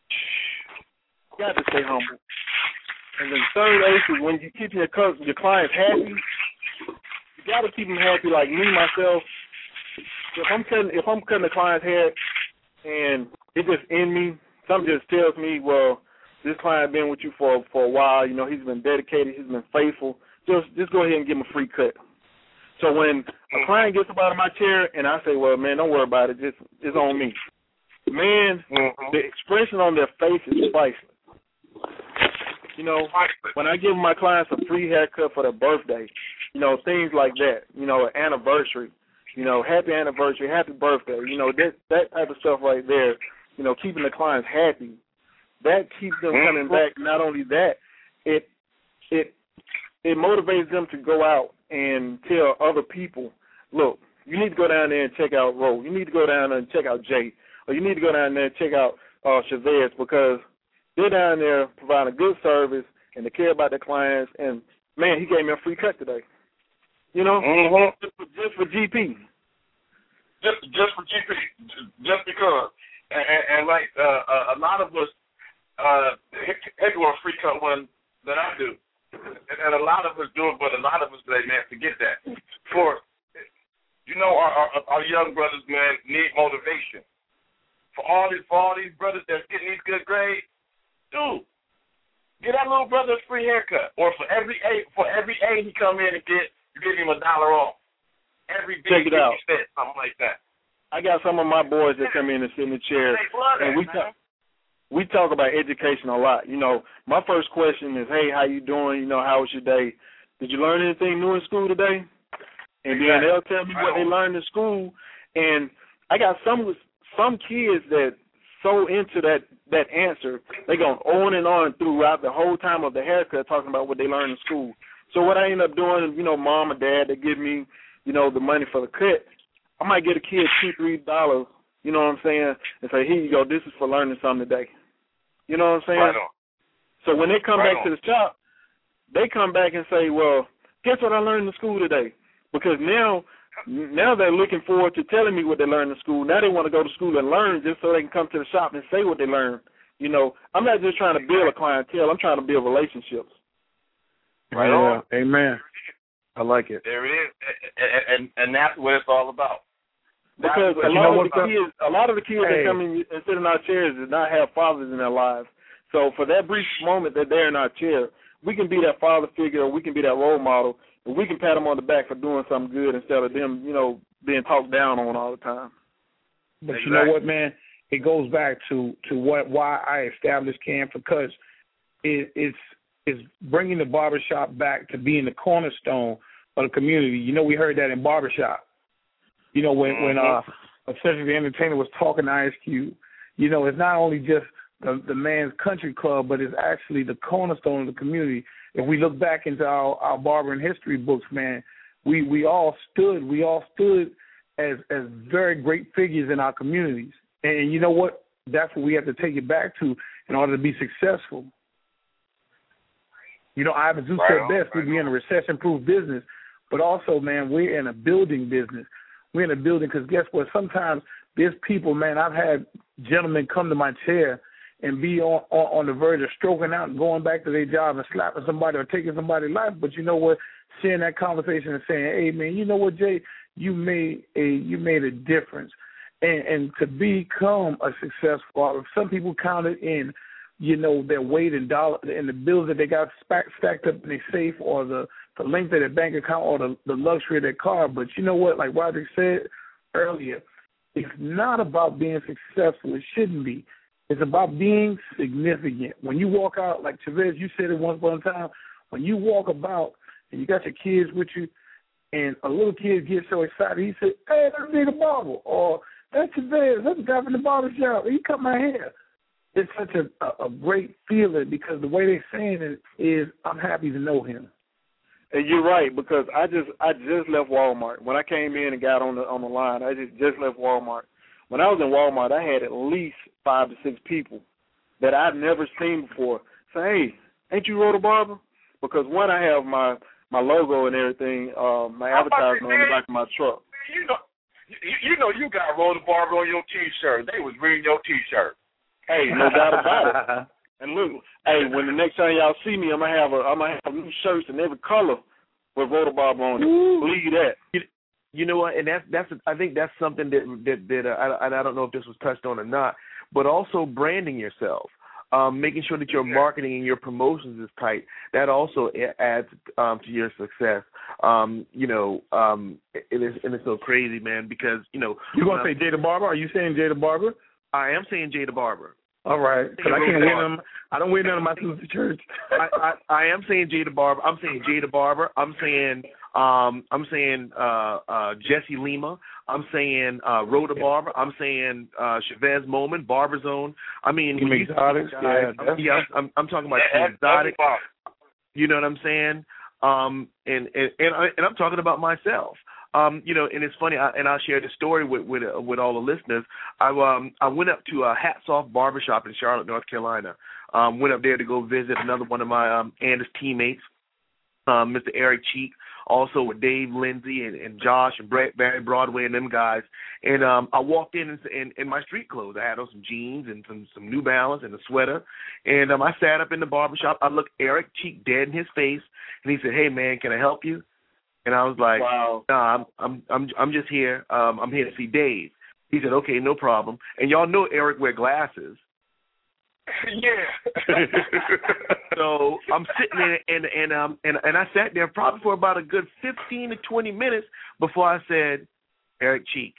You got to stay humble. And then third ace is when you keep your your clients happy, you got to keep them happy. Like me, myself, if I'm cutting, if I'm cutting a client's hair and it just in me, something just tells me, well, this client been with you for for a while. You know, he's been dedicated. He's been faithful. Just just go ahead and give him a free cut. So when a client gets up out of my chair and I say, well, man, don't worry about it. Just it's on me. Man, mm-hmm. the expression on their face is priceless. You know, when I give my clients a free haircut for their birthday, you know, things like that, you know, an anniversary, you know, happy anniversary, happy birthday, you know, that that type of stuff right there, you know, keeping the clients happy, that keeps them coming back. Not only that, it it it motivates them to go out and tell other people, look, you need to go down there and check out Ro. You need to go down there and check out Jay. Or you need to go down there and check out uh, Chavez, because they're down there providing good service and they care about their clients. And, man, he gave me a free cut today. You know, mm-hmm. just, for, just for G P. Just just for G P. Just because. And, and, and like uh, a lot of us, uh, they do a free cut one that I do. And a lot of us do it, but a lot of us, man, forget that. For, you know, our, our, our young brothers, man, need motivation. For all these, for all these brothers that's getting these good grades, dude, get that little brother a free haircut. Or for every A, for every A he come in and get, you give him a dollar off. Every B, check it out. Cent, something like that. I got some of my boys that come in and sit in the chair, and we talk. We talk about education a lot. You know, my first question is, hey, how you doing? You know, how was your day? Did you learn anything new in school today? And then they'll tell me what they learned in school. And I got some some kids that so into that, that answer, they go on and on throughout the whole time of the haircut talking about what they learned in school. So what I end up doing, you know, mom or dad, they give me, you know, the money for the cut. I might get a kid two, three dollars, you know what I'm saying, and say, here you go, this is for learning something today. You know what I'm saying? Right on. So when they come right back on. to the shop, they come back and say, well, guess what I learned in school today? Because now now they're looking forward to telling me what they learned in school. Now they want to go to school and learn just so they can come to the shop and say what they learned. You know, I'm not just trying to build a clientele. I'm trying to build relationships. Right on. Amen. I like it. There it is. And, and, and that's what it's all about. Because a lot, of the kids, a lot of the kids hey. that come in and sit in our chairs did not have fathers in their lives. So for that brief moment that they're in our chair, we can be that father figure, or we can be that role model, and we can pat them on the back for doing something good instead of them, you know, being talked down on all the time. But exactly. You know what, man? It goes back to, to what why I established Camp, because it, it's it's bringing the barbershop back to being the cornerstone of the community. You know, we heard that in barbershop. You know, when, when uh, Cedric the Entertainer was talking to Ice Cube, you know, it's not only just the, the man's country club, but it's actually the cornerstone of the community. If we look back into our, our barbering history books, man, we, we all stood, we all stood as as very great figures in our communities. And you know what? That's what we have to take it back to in order to be successful. You know, Ivan Zeus right said on, best, right we're in a recession-proof business, but also, man, we're in a building business. We're in a building because guess what? Sometimes there's people, man, I've had gentlemen come to my chair and be on, on, on the verge of stroking out and going back to their job and slapping somebody or taking somebody's life. But you know what? Sharing that conversation and saying, hey, man, you know what, Jay? You made a you made a difference. And, and to become a successful, some people count it in, you know, their weight in dollar in the bills that they got stacked up in their safe or the, the length of their bank account or the, the luxury of their car. But you know what? Like Roderick said earlier, it's not about being successful. It shouldn't be. It's about being significant. When you walk out, like Chavez, you said it once upon a time, when you walk about and you got your kids with you and a little kid gets so excited, he said, hey, that's Jay the Barber, or that's Chavez, that's the guy from the barber shop, he cut my hair. It's such a, a, a great feeling because the way they're saying it is, I'm happy to know him. And you're right, because I just I just left Walmart. When I came in and got on the on the line, I just, just left Walmart. When I was in Walmart, I had at least five to six people that I've never seen before say, hey, ain't you Rhoda Barber? Because, one, I have my, my logo and everything, uh, my advertisement on the back of my truck. You know, you, you know you got Rhoda Barber on your T-shirt. They was reading your T-shirt. Hey, no doubt about it. And look, hey, when the next time y'all see me, I'm gonna have a I'm gonna have new shirts in every color with Rhoda Barber on it. Believe that. You, you know what? And that's that's I think that's something that that, that uh, I, I don't know if this was touched on or not, but also branding yourself, um, making sure that your marketing and your promotions is tight. That also adds um, to your success. Um, you know, um, it is and it's so crazy, man, because you know you gonna say Jay the Barber? Are you saying Jay the Barber? I am saying Jay the Barber. All right, because I can't wear them. I don't wear none of my suits to church. I, I, I am saying Jay the Barber. I'm saying Jay the Barber. I'm saying um, I'm saying uh, uh, Jesse Lima. I'm saying uh, Rhoda Barber. I'm saying uh, Chavez Moment, Barber Zone. I mean, Team Exotics. Yeah, I'm, yeah, I'm, I'm talking about Team Exotic. You know what I'm saying? Um, and and and, I, and I'm talking about myself. Um, you know, and it's funny, I, and I'll share the story with with, uh, with all the listeners. I um I went up to a Hats Off Barbershop in Charlotte, North Carolina. Um, went up there to go visit another one of my um Andis teammates, um, Mister Eric Cheek, also with Dave Lindsay and, and Josh and Brett, Barry Broadway and them guys. And um, I walked in in, in in my street clothes. I had on some jeans and some some New Balance and a sweater. And um, I sat up in the barbershop. I looked Eric Cheek dead in his face, and he said, "Hey man, can I help you?" And I was like, wow. "Nah, I'm I'm I'm I'm just here. Um, I'm here to see Dave." He said, "Okay, no problem." And y'all know Eric wear glasses. Yeah. So I'm sitting there, and and um and and I sat there probably for about a good fifteen to twenty minutes before I said, "Eric Cheek,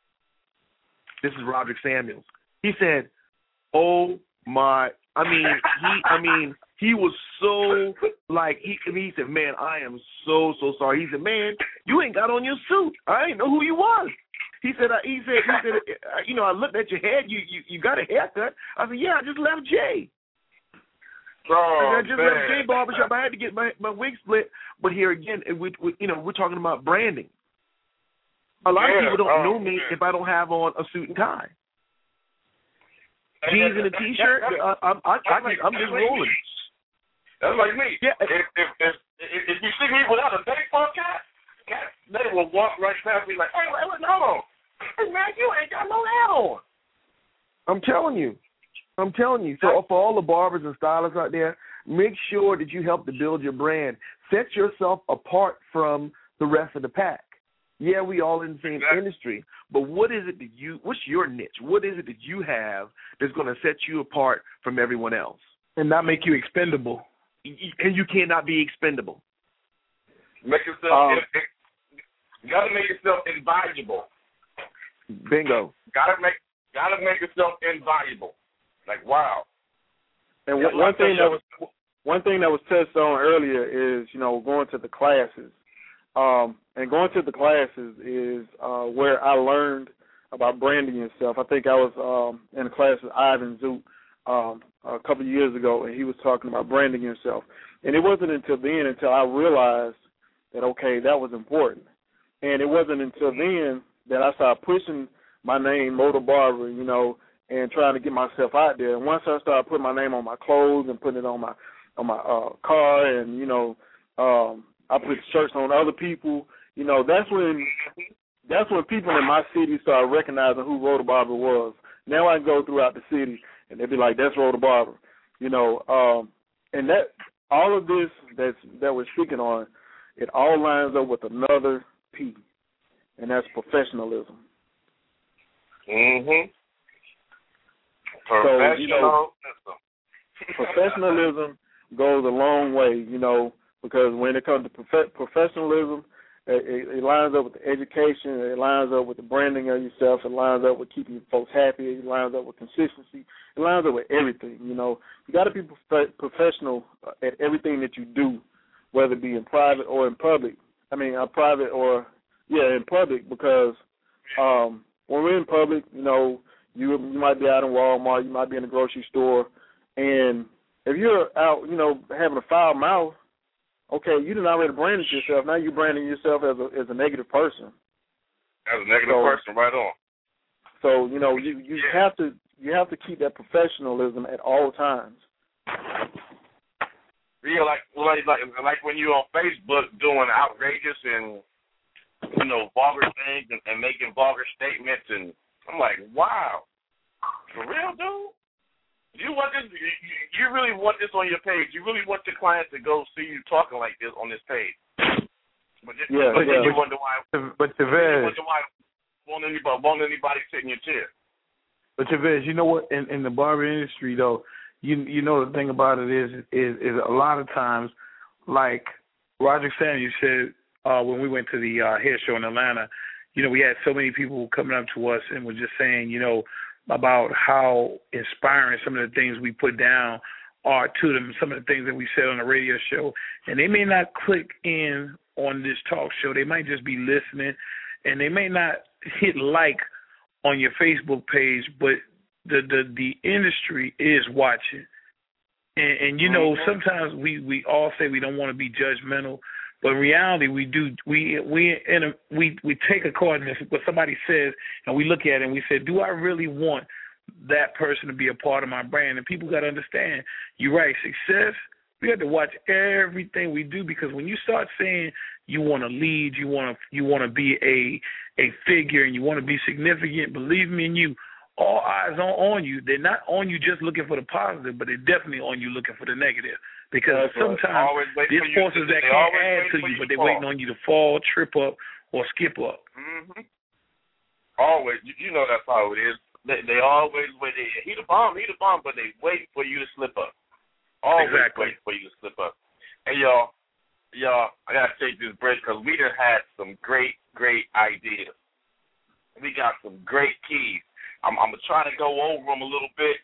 this is Roderick Samuels." He said, "Oh my." I mean, he. I mean. He was so, like, he, he said, "Man, I am so, so sorry." He said, "Man, you ain't got on your suit. I didn't know who you was." He said, uh, he said, he said, uh, you know, I looked at your head. You, you, you got a haircut. I said, "Yeah, I just left Jay." Oh, I just man. left Jay Barbershop. I had to get my, my wig split. But here again, we, we, you know, we're talking about branding. A lot yeah. of people don't oh, know me man. if I don't have on a suit and tie. Jeans and a T-shirt, I, I'm, I, I, I, I'm just rolling. That's like me. Yeah. If, if, if, if, if you see me without a baseball cap, cap, they will walk right past me like, "Hey, wait, wait, hold on. Hey, man, you ain't got no hat on." I'm telling you. I'm telling you. So for all the barbers and stylists out there, make sure that you help to build your brand. Set yourself apart from the rest of the pack. Yeah, we all in the same exactly. industry, but what is it that you, what's your niche? What is it that you have that's going to set you apart from everyone else? And not make you expendable. And you cannot be expendable. Make yourself, um, you got to make yourself invaluable. Bingo. Got to make, got to make yourself invaluable. Like, wow. And yeah, one, one thing that was one thing that was touched on earlier is, you know, going to the classes. Um, and going to the classes is uh, where I learned about branding yourself. I think I was um, in a class with Ivan Zoot um, a couple of years ago, and he was talking about branding yourself. And it wasn't until then until I realized that, okay, that was important. And it wasn't until then that I started pushing my name, Rhoda Barber, you know, and trying to get myself out there. And once I started putting my name on my clothes and putting it on my on my uh, car, and you know, um, I put shirts on other people. You know, that's when that's when people in my city started recognizing who Rhoda Barber was. Now I go throughout the city, and they be like, "That's Rhoda Barber," you know. Um, and that all of this that's that we're speaking on, it all lines up with another P, and that's professionalism. Mhm. So, you know, professionalism goes a long way, you know, because when it comes to prof- professionalism, it, it lines up with the education, it lines up with the branding of yourself, it lines up with keeping folks happy, it lines up with consistency, it lines up with everything, you know. You got to be prof- professional at everything that you do, whether it be in private or in public. I mean, uh, private or, yeah, in public, because um, when we're in public, you know, You, you might be out in Walmart, you might be in the grocery store, and if you're out, you know, having a foul mouth, okay, you didn't already branded yourself. Now you're branding yourself as a as a negative person. As a negative so, person, right on. So you know, you you yeah. have to you have to keep that professionalism at all times. Yeah, like like like like when you're on Facebook doing outrageous and you know vulgar things and, and making vulgar statements and. I'm like, wow, for real, dude? You want this? You, you really want this on your page? You really want your clients to go see you talking like this on this page? But, just, yeah, but yeah. then you wonder why. But Chavez, you wonder why won't anybody won't anybody sit in your chair? But Chavez, you know what? In, in the barber industry, though, you you know the thing about it is is is a lot of times, like Roger Samuels said uh, when we went to the uh, hair show in Atlanta. You know, we had so many people coming up to us and were just saying, you know, about how inspiring some of the things we put down are to them, some of the things that we said on the radio show. And they may not click in on this talk show. They might just be listening, and they may not hit like on your Facebook page, but the the, the industry is watching. And, and you know, sometimes we, we all say we don't want to be judgmental, but in reality, we do. We we in a, we we take according to what somebody says, and we look at it and we say, do I really want that person to be a part of my brand? And people got to understand, you're right. Success. We have to watch everything we do, because when you start saying you want to lead, you want to you want to be a a figure, and you want to be significant, believe me, and you. All eyes on, on you. They're not on you just looking for the positive, but they're definitely on you looking for the negative. Because That's sometimes right. there's forces that can't add to you, but they're waiting on you to fall, trip up, or skip up. Mm-hmm. Always. You, you know that's how it is. They, they always wait. They, he the bomb, he the bomb, but they wait for you to slip up. Always exactly. wait for you to slip up. Hey, y'all, y'all, I got to take this break because we done had some great, great ideas. We got some great keys. I'm, I'm gonna try to go over them a little bit.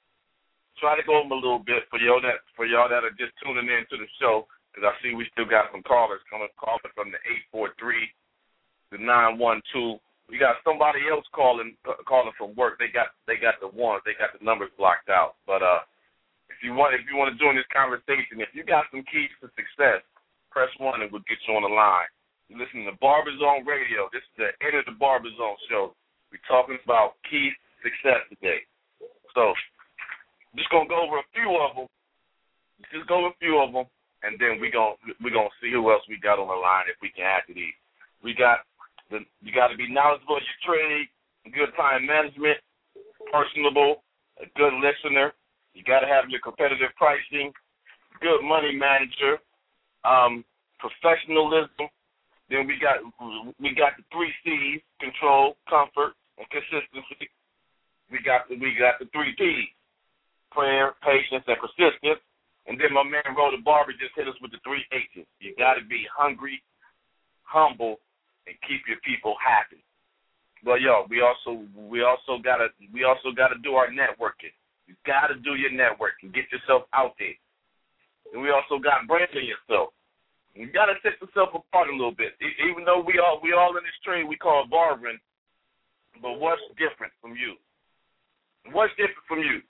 Try to go over them a little bit for y'all that for y'all that are just tuning in to the show, because I see we still got some callers coming calling from the eight four three, the nine one two. We got somebody else calling uh, calling from work. They got they got the ones. They got the numbers blocked out. But uh, if you want if you want to join this conversation, if you got some keys to success, press one and we'll get you on the line. You're listening to Barber Zone Radio. This is the Enter the Barber Zone show. We're talking about key success today. So, just going to go over a few of them. Just go over a few of them, and then we're going we gonna see who else we got on the line if we can add to these. We got, the you got to be knowledgeable of your trade, good time management, personable, a good listener. You got to have your competitive pricing, good money manager, um, professionalism. Then we got we got the three C's: control, comfort, and consistency. We got the we got the three P's: prayer, patience, and persistence. And then my man Rhoda Barber just hit us with the three H's. You got to be hungry, humble, and keep your people happy. Well, yo, we also we also gotta we also gotta do our networking. You gotta do your networking, get yourself out there. And we also got branding yourself. You gotta set yourself apart a little bit. Even though we all we all in this trade we call barbering, but what's different from you? What's different from you?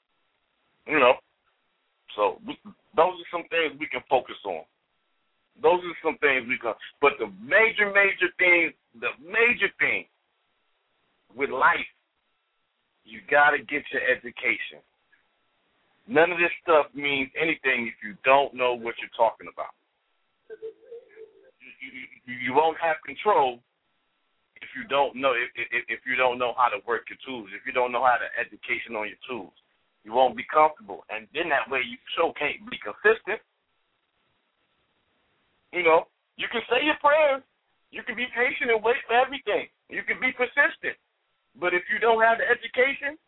You know. So we, those are some things we can focus on. Those are some things we can. But the major, major thing, the major thing with life, you gotta get your education. None of this stuff means anything if you don't know what you're talking about. You, you, you won't have control if you don't know if, if if you don't know how to work your tools. If you don't know how to education on your tools, you won't be comfortable, and then that way you sure can't be consistent. You know, you can say your prayers, you can be patient and wait for everything. You can be persistent, but if you don't have the education,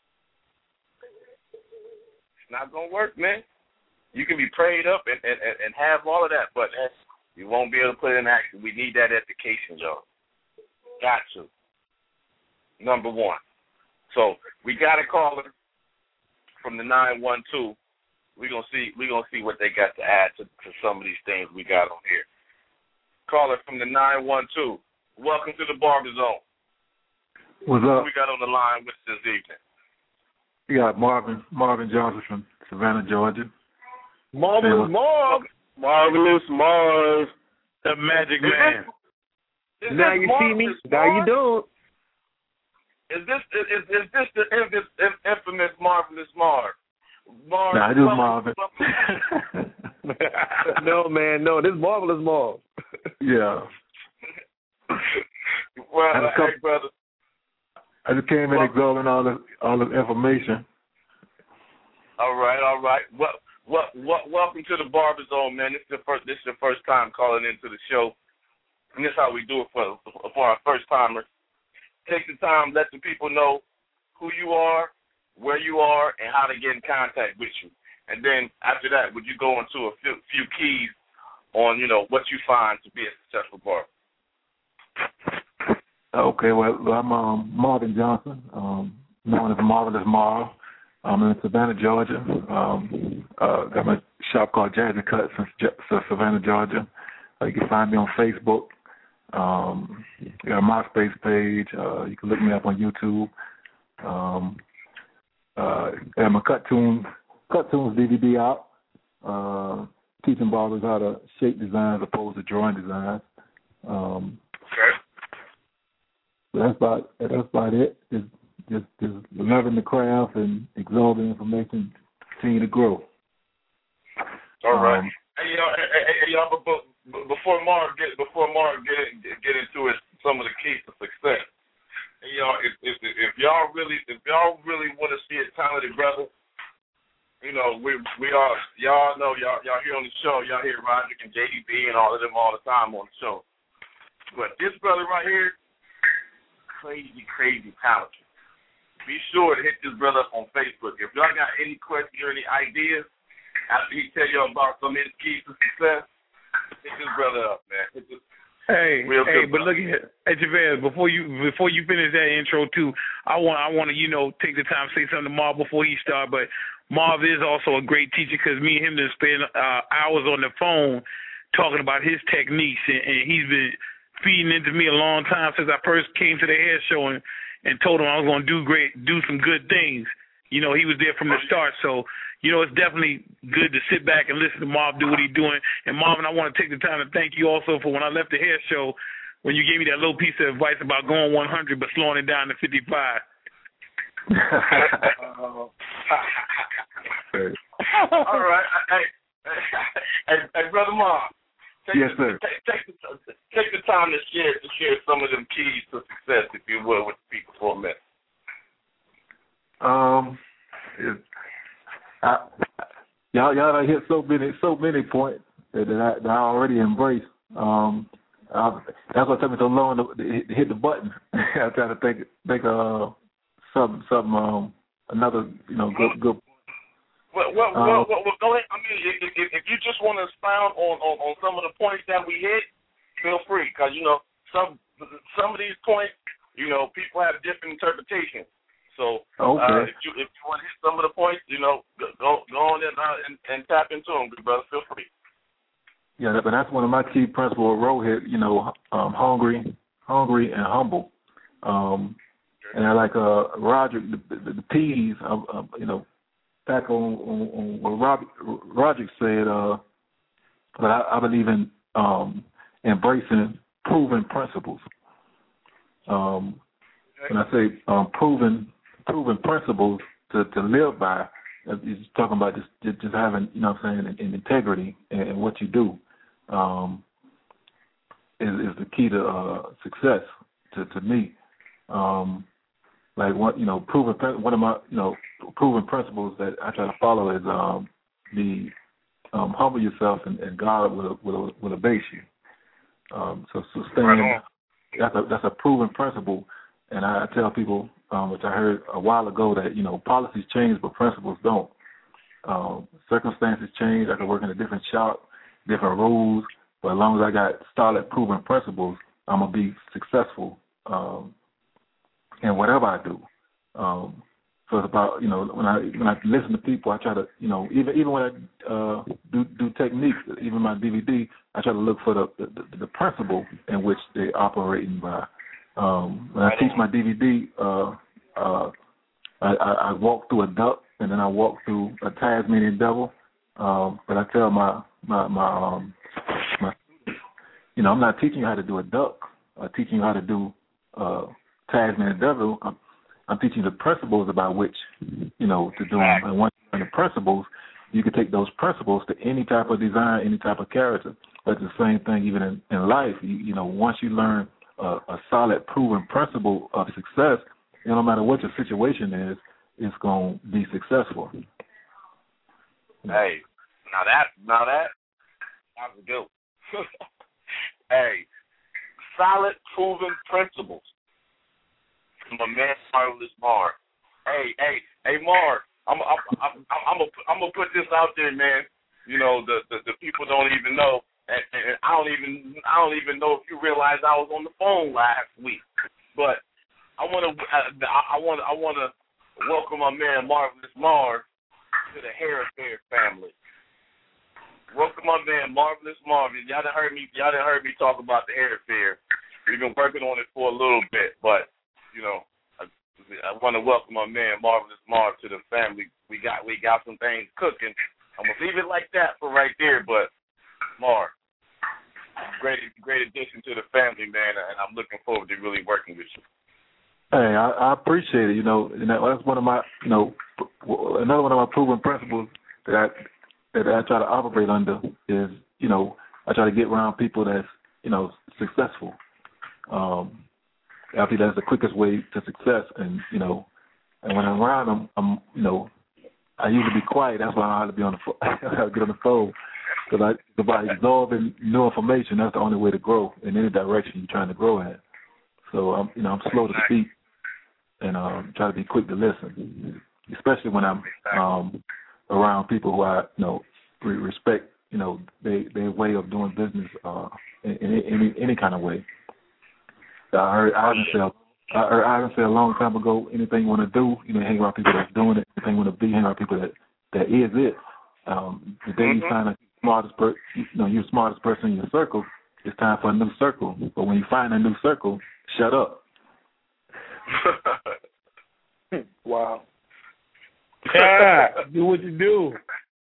not gonna work, man. You can be prayed up and, and, and have all of that, but you won't be able to put it in action. We need that education, y'all. Got to. Number one. So we got a caller from the nine one two. We're gonna see we're gonna see what they got to add to, to some of these things we got on here. Caller from the nine one two. Welcome to the Barber Zone. What's up? Who we got on the line with this evening? You got Marvin Marvin Johnson from Savannah, Georgia. Marvelous Marv. Marvelous Marv. The magic man. Is this, is now you see me. Now you do. Is this is, is this the infamous, infamous Marvelous Marv? Marv nah, this is Marvin. No, man, no. This is Marvelous Marv. Yeah. Well, hey, couple, brother. I just came in absorbing all the all the information. All right, all right. Well, well, well, welcome to the Barber Zone, man. This is the first. This is your first time calling into the show, and this is how we do it for for our first timers. Take the time, let the people know who you are, where you are, and how to get in contact with you. And then after that, would you go into a few, few keys on, you know, what you find to be a successful barber? Okay, well, I'm um, Marvin Johnson, um, known as Marvelous Marv. I'm in Savannah, Georgia. Um, uh, got my shop called Jazzy Cuts in Savannah, Georgia. Uh, you can find me on Facebook. Um, I got a MySpace page. Uh, you can look me up on YouTube. Um, uh, I have my Cut-Tunes, Cut-Tunes D V D out, uh, teaching barbers how to shape designs opposed to drawing designs. Um, okay. That's about that's about it. Just just just loving the craft and absorbing information, continue to grow. All right. Um, hey, y'all, hey, hey, y'all, but, but before Mark get before Mark get get into it, some of the keys to success. Hey, y'all, if, if if y'all really if y'all really want to see a talented brother, you know we we are y'all know y'all y'all here on the show. Y'all hear Roger and J D B and all of them all the time on the show. But this brother right here. Crazy, crazy talented. Be sure to hit this brother up on Facebook. If y'all got any questions or any ideas after he tell you about some of his keys to success, hit this brother up, man. Hit this Hey, real hey, good but brother. look at hey Javez, before you before you finish that intro too, I want I want to you know take the time to say something to Marv before he start. But Marv is also a great teacher because me and him just spend uh, hours on the phone talking about his techniques, and, and he's been feeding into me a long time since I first came to the hair show and, and told him I was going to do great, do some good things. You know, he was there from the start. So, you know, it's definitely good to sit back and listen to Marv do what he's doing. And Marvin, I want to take the time to thank you also for when I left the hair show, when you gave me that little piece of advice about going one hundred but slowing it down to fifty-five. All right. Hey, hey, hey, Brother Marv. Take yes, the, sir. Take, take, the, take the time to share to share some of them keys to success, if you will, with the people for a minute. Um, it, I, y'all, y'all done hit so many, so many points that, that, I, that I already embrace. Um, I, that's what took me so long to, to hit the button. I'm trying to think, think of uh, something, something, um, another, you know, good, good. Well, well, Um, well, well, well, go ahead. I mean, if, if, if you just want to expound on, on, on some of the points that we hit, feel free, because you know some some of these points, you know, people have different interpretations. So, okay. uh, if you if you want to hit some of the points, you know, go go on and uh, and, and tap into them, good brother. Feel free. Yeah, but that's one of my key principles. Rohit, you know, um, hungry, hungry and humble. Um, and I like uh, Roger, the, the, the P's, uh, uh, you know. Back on, on, on what Rob, Roger said, uh, but I, I believe in um, embracing proven principles. Um, when I say um, proven proven principles to, to live by, You're just talking about just, just just having, you know what I'm saying, in integrity in, in what you do um, is, is the key to uh, success to, to me. Um, like what you know, proven one of my you know proven principles that I try to follow is um, the um, humble yourself and, and God will will will abase you. Um, so so staying right that's a that's a proven principle, and I tell people. Um, which I heard a while ago that, you know, policies change, but principles don't. Um, circumstances change. I can work in a different shop, different rules, but as long as I got solid, proven principles, I'm going to be successful um, in whatever I do. Um, so it's about, you know, when I when I listen to people, I try to, you know, even even when I uh, do, do techniques, even my D V D, I try to look for the, the, the principle in which they're operating by. Um, when I teach my D V D, uh, uh, I, I, I walk through a duck and then I walk through a Tasmanian devil. Um, but I tell my my my, um, my you know, I'm not teaching you how to do a duck. I'm teaching you how to do uh, Tasmanian devil. I'm, I'm teaching you the principles about which, you know, to do them. And once you learn the principles, you can take those principles to any type of design, any type of character. But it's the same thing even in, in life. You, you know, once you learn A, a solid, proven principle of success, and no matter what your situation is, it's going to be successful. Hey, now that, now that, that was a good one. Hey, solid, proven principles from a man, Marvelous Marv. Hey, hey, hey, Marv, I'm, I'm, I'm, I'm, gonna, I'm gonna put this out there, man. You know, the, the, the people don't even know. And, and I don't even I don't even know if you realize I was on the phone last week, but I want to I want I want to welcome my man Marvelous Marv to the Hair Affair family. Welcome my man Marvelous Marv. Y'all done heard me y'all done heard me talk about the Hair Affair. We've been working on it for a little bit, but you know I, I want to welcome my man Marvelous Marv to the family. We got we got some things cooking. I'm gonna leave it like that for right there, but. Marv, great, great addition to the family, man, and I'm looking forward to really working with you. Hey, I, I appreciate it. You know, and that's one of my, you know, another one of my proven principles that I that I try to operate under is, you know, I try to get around people that's, you know, successful. Um, I think that's the quickest way to success, and you know, and when I'm around them, I'm, you know, I usually be quiet. That's why I have to be on the phone. I have to get on the phone. Because by absorbing new information, that's the only way to grow in any direction you're trying to grow at. So I'm, you know, I'm slow to speak and um, try to be quick to listen, especially when I'm um, around people who I, you know, respect, you know, they, their way of doing business uh, in, in any any kind of way. I heard Ivan say, I heard Ivan say a long time ago, anything you want to do, you know, hang around people that's doing it. Anything you want to be, hang around people that that is it. Um, the day mm-hmm. you find a smartest per, you know, you're the smartest person in your circle, it's time for a new circle. But when you find a new circle, shut up. Wow. Yeah, do what you do.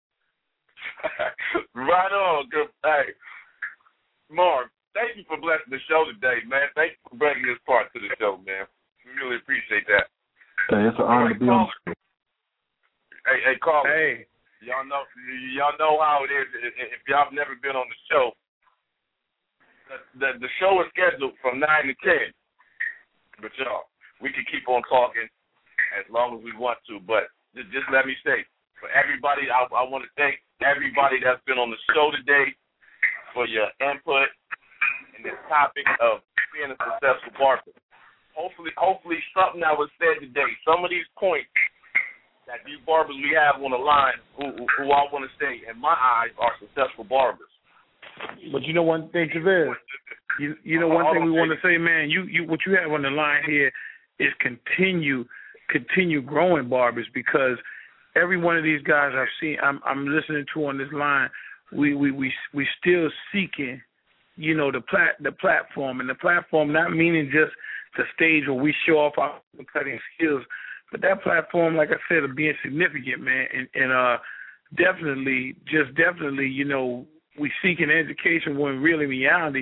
Right on, good. Hey, Marv, thank you for blessing the show today, man. Thank you for bringing this part to the show, man. We really appreciate that. Hey, it's an honor hey, to be on the show. Hey, hey, Carl. Hey. Y'all know, y'all know how it is. If y'all have never been on the show, the, the the show is scheduled from nine to ten. But y'all, we can keep on talking as long as we want to. But just, just let me say, for everybody, I, I want to thank everybody that's been on the show today for your input in this topic of being a successful barber. Hopefully, hopefully something that was said today, some of these points that these barbers we have on the line, who, who, who I want to say, in my eyes, are successful barbers. But you know one thing, Chavez, you, you know one thing we want to say, man, you, you what you have on the line here is continue continue growing barbers, because every one of these guys I've seen, I'm, I'm listening to on this line, we we we we still seeking, you know, the plat the platform, and the platform not meaning just the stage where we show off our cutting skills. But that platform, like I said, of being significant, man, and, and uh, definitely, just definitely, you know, we seek an education when really, in reality,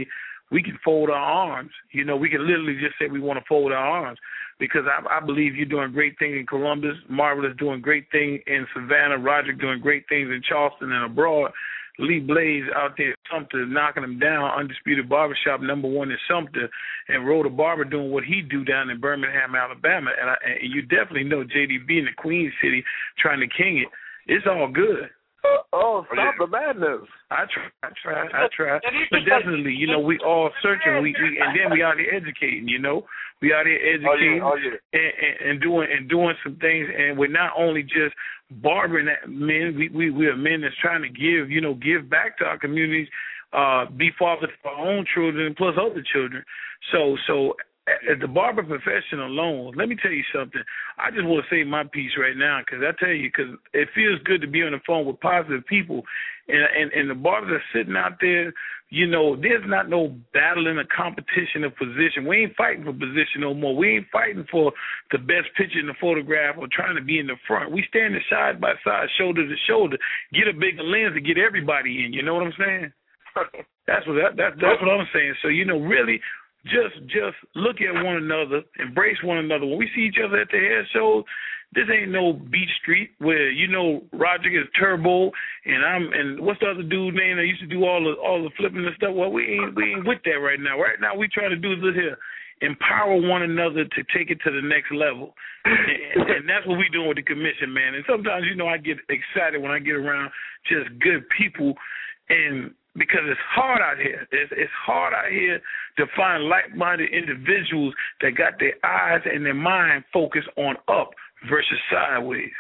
we can fold our arms. You know, we can literally just say we want to fold our arms because I, I believe you're doing great things in Columbus. Marvelous doing great things in Savannah. Roger doing great things in Charleston and abroad. Lee Blaze out there in Sumter knocking them down. Undisputed Barbershop number one in Sumter. And Rhoda Barber doing what he do down in Birmingham, Alabama. And, I, and you definitely know J D B in the Queen City trying to king it. It's all good. Oh, stop the madness. I try, I try, I try. But definitely, you know, we all searching, we, we and then we out here educating, you know. We out here educating oh, yeah. Oh, yeah. And, and, and doing and doing some things, and we're not only just barbering at men, we, we, we are men that's trying to give, you know, give back to our communities, uh, be fathers for our own children plus other children. So, so as the barber profession alone, let me tell you something. I just want to say my piece right now because I tell you, because it feels good to be on the phone with positive people. And, and, and the barbers are sitting out there, you know, there's not no battling a competition of position. We ain't fighting for position no more. We ain't fighting for the best picture in the photograph or trying to be in the front. We standing side by side, shoulder to shoulder, get a bigger lens to get everybody in. You know what I'm saying? That's what that, that, that's what I'm saying. So, you know, really, Just just look at one another, embrace one another. When we see each other at the hair shows, this ain't no Beach Street where, you know, Roger is Turbo and I'm and what's the other dude name that used to do all the all the flipping and stuff? Well, we ain't we ain't with that right now. Right now we trying to do this here. Empower one another to take it to the next level. And, and that's what we doing with the commission, man. And sometimes, you know, I get excited when I get around just good people and because it's hard out here. It's, it's hard out here to find like-minded individuals that got their eyes and their mind focused on up versus sideways.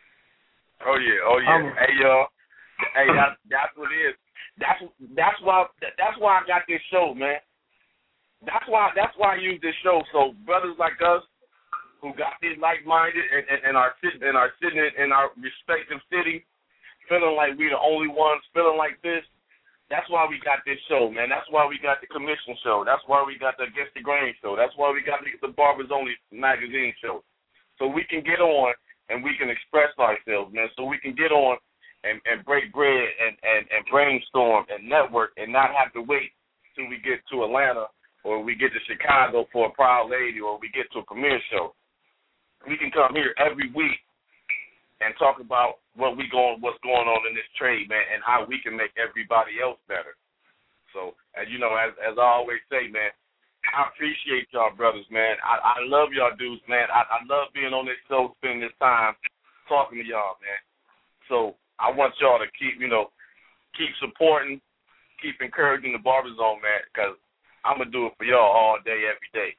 Oh yeah, oh yeah. Um, hey y'all, hey that's, that's what it is. That's that's why that's why I got this show, man. That's why that's why I use this show. So brothers like us who got this like-minded and, and, and are sitting and are sitting in our respective city, feeling like we the only ones feeling like this. That's why we got this show, man. That's why we got the commission show. That's why we got the Against the Grain show. That's why we got the, the Barbers Only magazine show. So we can get on and we can express ourselves, man. So we can get on and, and break bread and, and, and brainstorm and network and not have to wait till we get to Atlanta or we get to Chicago for a Proud Lady or we get to a premiere show. We can come here every week and talk about what we going, what's going on in this trade, man, and how we can make everybody else better. So, as you know, as as I always say, man, I appreciate y'all, brothers, man. I, I love y'all dudes, man. I, I love being on this show, spending this time talking to y'all, man. So I want y'all to keep, you know, keep supporting, keep encouraging the Barber Zone, man, because I'm going to do it for y'all all day, every day.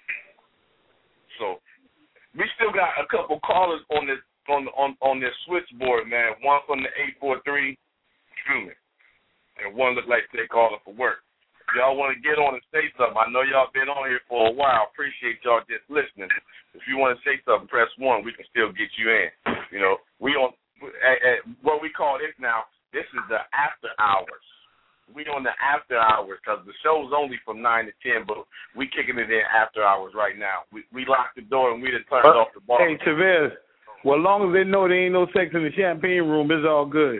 So we still got a couple callers on this on on on this switchboard, man. One from the eight four three, excuse me, and one look like they calling for work. If y'all want to get on and say something, I know y'all been on here for a while. Appreciate y'all just listening. If you want to say something, press one. We can still get you in. You know, we on at, at what we call this now. This is the after hours. We on the after hours because the show's only from nine to ten, but we kicking it in after hours right now. We we locked the door and we done turned uh, off the bar. Hey, Chavez. Well, as long as they know there ain't no sex in the champagne room, it's all good.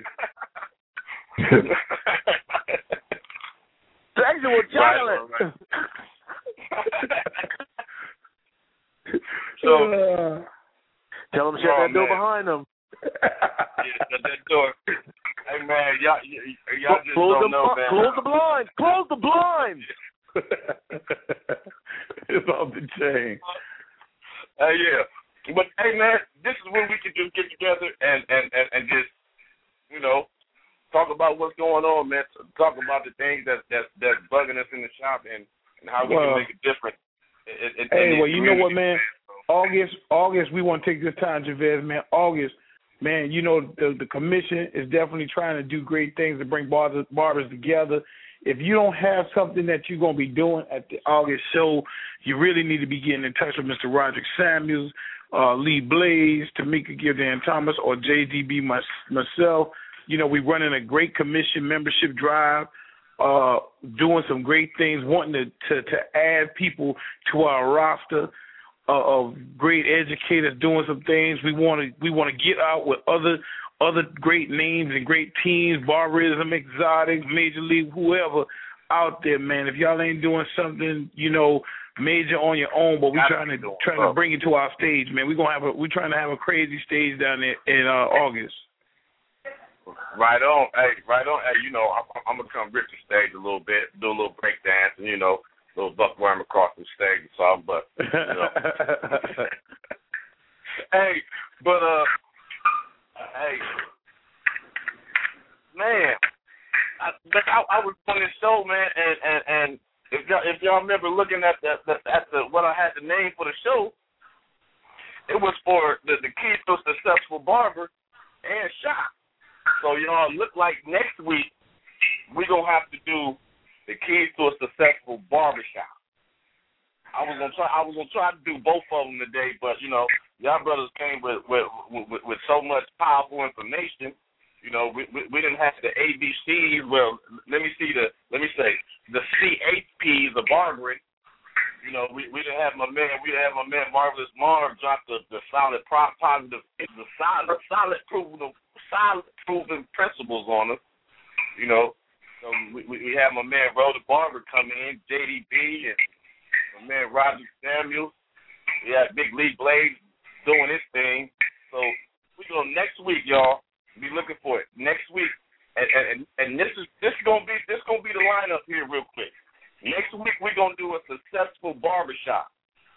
Sexual chocolate. Right, right. So, uh, tell them shut oh, that door man. behind them. Yeah, shut that door. Hey, man, y'all, y'all just close don't the, know, man. Close the blinds. Close the blinds. It's off the chain. Uh, yeah. But, hey, man, this is when we can just get together and, and, and, and just, you know, talk about what's going on, man. Talk about the things that, that, that's bugging us in the shop and, and how we well, can make a difference. In, in, hey, in well, you know what, man? August, August, we want to take this time, Javez, man. August, man, you know, the, the commission is definitely trying to do great things to bring barbers, barbers together. If you don't have something that you're going to be doing at the August show, you really need to be getting in touch with Mister Roderick Samuels, uh, Lee Blaze, Tamika Gildan Thomas, or J D B my, myself. You know, we're running a great commission membership drive, uh, doing some great things, wanting to, to, to add people to our roster uh, of great educators doing some things. We want to we want to get out with other other great names and great teams, Barbarism, Exotic, Major League, whoever, out there, man. If y'all ain't doing something, you know, major on your own, but we trying to trying to bring it to our stage, man. We gonna have a we trying to have a crazy stage down there in uh, August. Right on, hey, right on. Hey, you know, I'm, I'm gonna come rip the stage a little bit, do a little break dance, and you know, a little buckworm across the stage or something. But you know, hey, but uh, hey, man. I, I, I was on this show, man, and, and, and if y'all if y'all remember looking at the, the at the what I had the name for the show, it was for the, the keys to a successful barber and shop. So y'all look like next week we gonna have to do the keys to a successful barbershop. I was gonna try I was gonna try to do both of them today, but you know y'all brothers came with with with, with so much powerful information. You know, we, we we didn't have the A B Cs. Well, let me see the let me say the C H Ps of barbering. You know, we, we didn't have my man. We didn't have my man Marvelous Marv drop the, the solid prop positive the solid solid proven solid proven principles on us. You know, so we we have my man Ro the Barber coming in, J D B, and my man Roger Samuels. We have Big Lee Blade doing his thing. So we go next week, y'all. Be looking for it next week, and and, and this is this gonna be this gonna be the lineup here real quick. Next week we're gonna do a successful barbershop.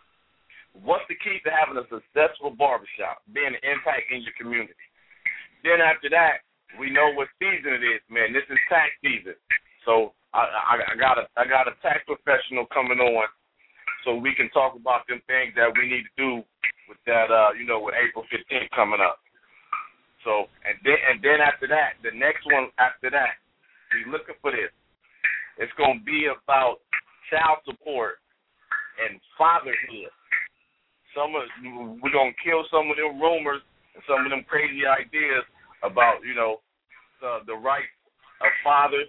What's the key to having a successful barbershop? Being an impact in your community. Then after that, we know what season it is, man. This is tax season, so I, I, I got a I got a tax professional coming on, so we can talk about them things that we need to do with that. Uh, you know, with April fifteenth coming up. So, and then and then after that, the next one after that, we looking for this. It's going to be about child support and fatherhood. Some of we're going to kill some of them rumors and some of them crazy ideas about, you know, the, the rights of fathers.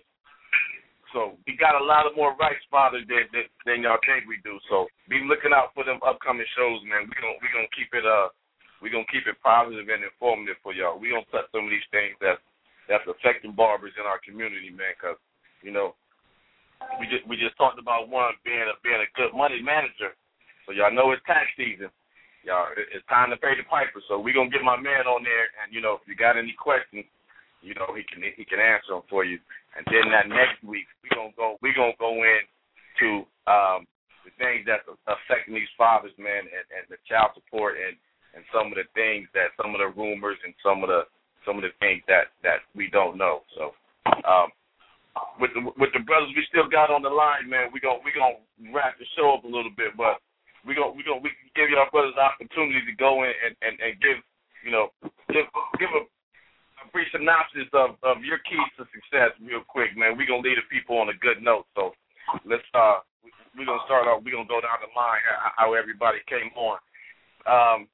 So we got a lot of more rights fathers than, than, than y'all think we do. So be looking out for them upcoming shows, man. We're going we gonna keep it uh. We're going to keep it positive and informative for y'all. We're going to touch some of these things that's, that's affecting barbers in our community, man, because, you know, we just we just talked about one being a, being a good money manager. So y'all know it's tax season. Y'all, it's time to pay the piper. So we're going to get my man on there, and, you know, if you got any questions, you know, he can he can answer them for you. And then that next week, we're going to go we're gonna go into um, the things that's affecting these fathers, man, and, and the child support and, and some of the things that some of the rumors and some of the some of the things that, that we don't know. So um, with the with the brothers we still got on the line, man, we gonna we gonna wrap the show up a little bit, but we gonna we gonna we can give y'all brothers the opportunity to go in and, and, and give you know give give a, a brief synopsis of, of your keys to success real quick, man. We gonna leave the people on a good note. So let's uh we, we gonna start off. We gonna go down the line how everybody came on. Um,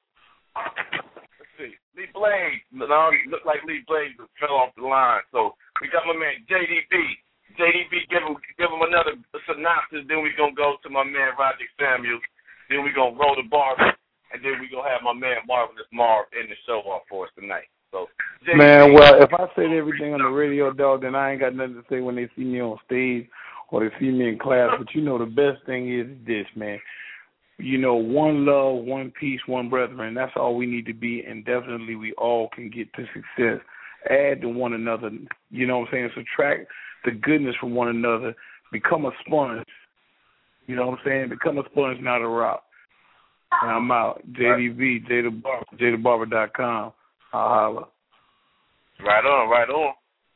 Let's see. Lee Blade. No, it looked like Lee Blade fell off the line. So we got my man J D B. J D B, give him give him another synopsis. Then we gonna go to my man Roger Samuels. Then we gonna roll the bar, and then we gonna have my man Marvelous Marv in the show off for us tonight. So J D B, man, well, if I said everything on the radio, dog, then I ain't got nothing to say when they see me on stage or they see me in class. But you know, the best thing is this, man. You know, one love, one peace, one brethren. That's all we need to be, and definitely we all can get to success. Add to one another, you know what I'm saying? Subtract the goodness from one another. Become a sponge. You know what I'm saying? Become a sponge, not a rock. And I'm out. J D B, J the Barber, J the Barber dot com. I'll holla. Right on, right on.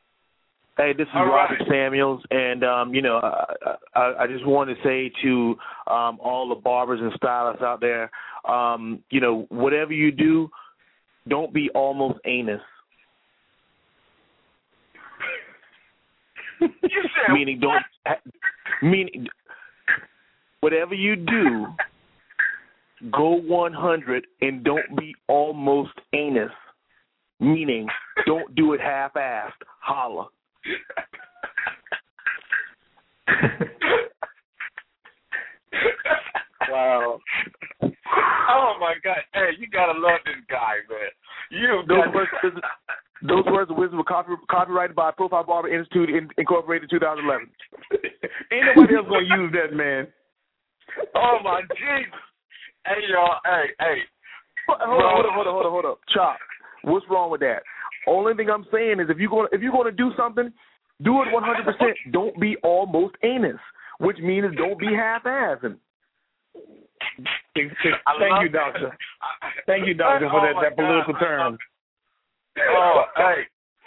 Hey, this is All Robert right. Samuels, and, um, you know, I, I, I just want to say to um, all the barbers and stylists out there, um, you know, whatever you do, don't be almost anus. meaning don't, meaning, whatever you do, go one hundred and don't be almost anus. Meaning, don't do it half-assed. Holla. Wow. Oh my God! Hey, you gotta love this guy, man. You those words, those words of wisdom were copy, copyrighted by Profile Barber Institute in, Incorporated in two thousand eleven. Ain't nobody else gonna use that, man. Oh my Jesus! Hey y'all, hey, hey. Hold on, hold on, hold on, hold on, hold on. Chop. What's wrong with that? Only thing I'm saying is if you're gonna if you're gonna do something, do it one hundred percent. Don't be almost anus, which means don't be half-assing. Thank you, doctor. Thank you, doctor, for that, that political term. Oh, hey.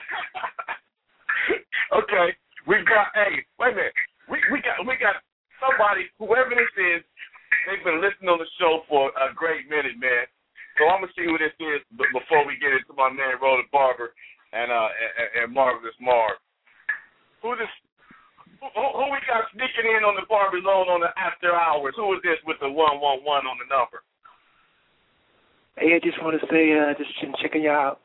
Okay, we got. Hey, wait a minute. We we got we got somebody, whoever this is. They've been listening on the show for a great minute, man. So I'm gonna see who this is before we get into my man Roland Barber and uh and, and Marvelous Marv. Who this? Who, who we got sneaking in on the Barber Zone on the after hours? Who is this with the one one one on the number? Hey, I just want to say, uh, just checking you out.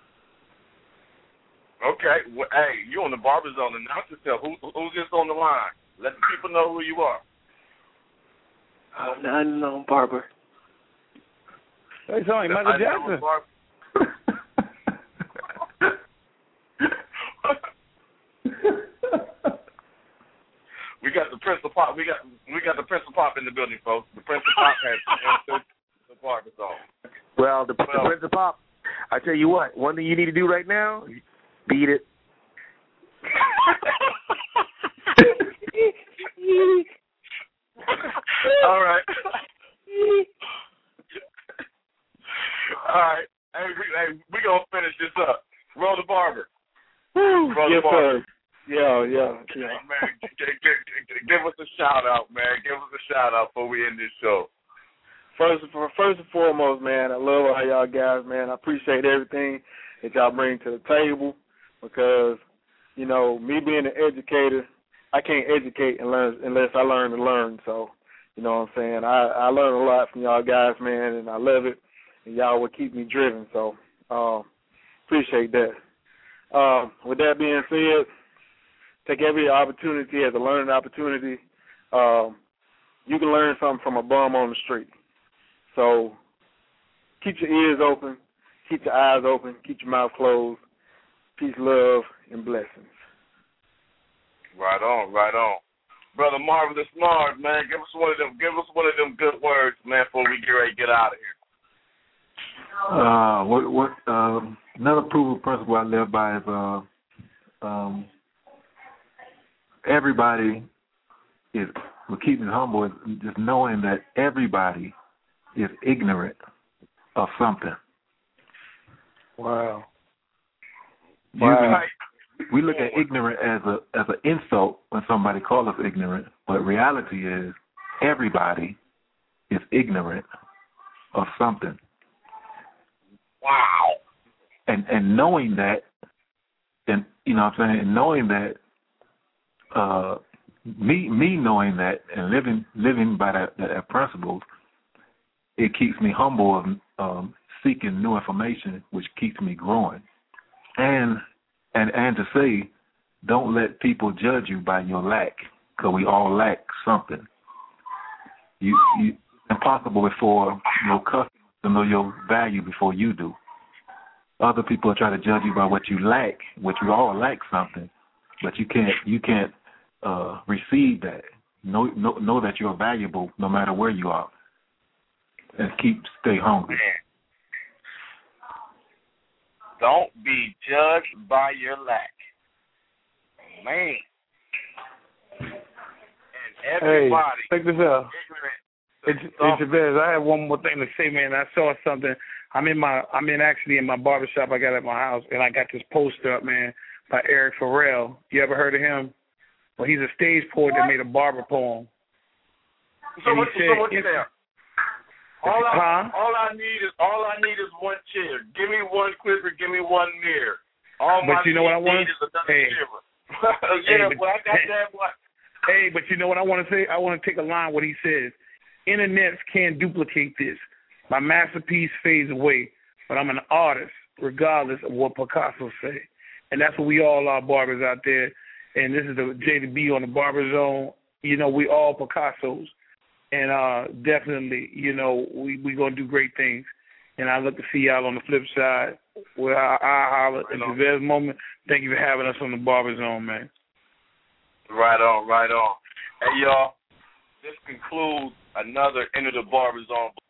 Okay, well, hey, you on the Barber Zone? Announce yourself. Who, who's this on the line? Let the people know who you are. I'm an unknown barber. Hey, sound like Michael Jackson. We got the Prince of Pop. We got we got the Prince of Pop in the building, folks. The Prince of Pop has the Barber Zone. Well, the, well, the Prince of Pop. I tell you what, one thing you need to do right now, beat it. All right. All right. Hey, we hey, we gonna finish this up. Roll the Barber. Woo. Roll yes, the Barber. sir. Yeah, yeah, yeah. Hey, man, give, give, give us a shout out, man. Give us a shout out before we end this show. First, first and foremost, man, I love all y'all guys, man. I appreciate everything that y'all bring to the table because, you know, me being an educator, I can't educate unless, unless I learn to learn. So, you know what I'm saying? I, I learn a lot from y'all guys, man, and I love it. And y'all will keep me driven. So, um, appreciate that. Um, with that being said, take every opportunity as a learning opportunity. Um, you can learn something from a bum on the street. So keep your ears open, keep your eyes open, keep your mouth closed. Peace, love, and blessings. Right on, right on. Brother Marvelous Marv, man, give us one of them give us one of them good words, man, before we get ready to get out of here. Uh what what um another proven principle I live by is uh um everybody is what keeps me humble is just knowing that everybody is ignorant of something. Wow. Wow. We look at ignorant as a as an insult when somebody calls us ignorant, but reality is everybody is ignorant of something. Wow. And and knowing that, and you know what I'm saying, and knowing that, uh, me me knowing that and living living by that, that principles, it keeps me humble of um, seeking new information, which keeps me growing. And and and to say, don't let people judge you by your lack, because we all lack something. You, you impossible for your customers to know your value before you do. Other people are trying to judge you by what you lack, which we all lack something, but you can't you can't uh, receive that. Know, know know that you're valuable no matter where you are, and keep stay hungry. Man. Don't be judged by your lack, man. And everybody, hey, check this out. It's, it's the best. I have one more thing to say, man. I saw something. I'm in my, I'm in actually in my barbershop I got at my house, and I got this poster up, man, by Eric Farrell. You ever heard of him? Well, he's a stage poet that made a barber poem. So what, said, so what you say? All I, huh? all I need is all I need is one chair. Give me one quiver. Give me one mirror. All but my you know what I want? is another hey, shiver. yeah, hey, but, I got that one. Hey, but you know what I want to say? I want to take a line what he says. Internets can't duplicate this. My masterpiece fades away, but I'm an artist regardless of what Picasso say. And that's what we all are, barbers out there. And this is the J D B on the Barber Zone. You know, we all Picassos. And uh, definitely, you know, we we gonna do great things. And I look to see y'all on the flip side. Where I, I holler at the best moment. Thank you for having us on the Barber Zone, man. Right on, right on. Hey, y'all, this concludes another Enter the Barber Zone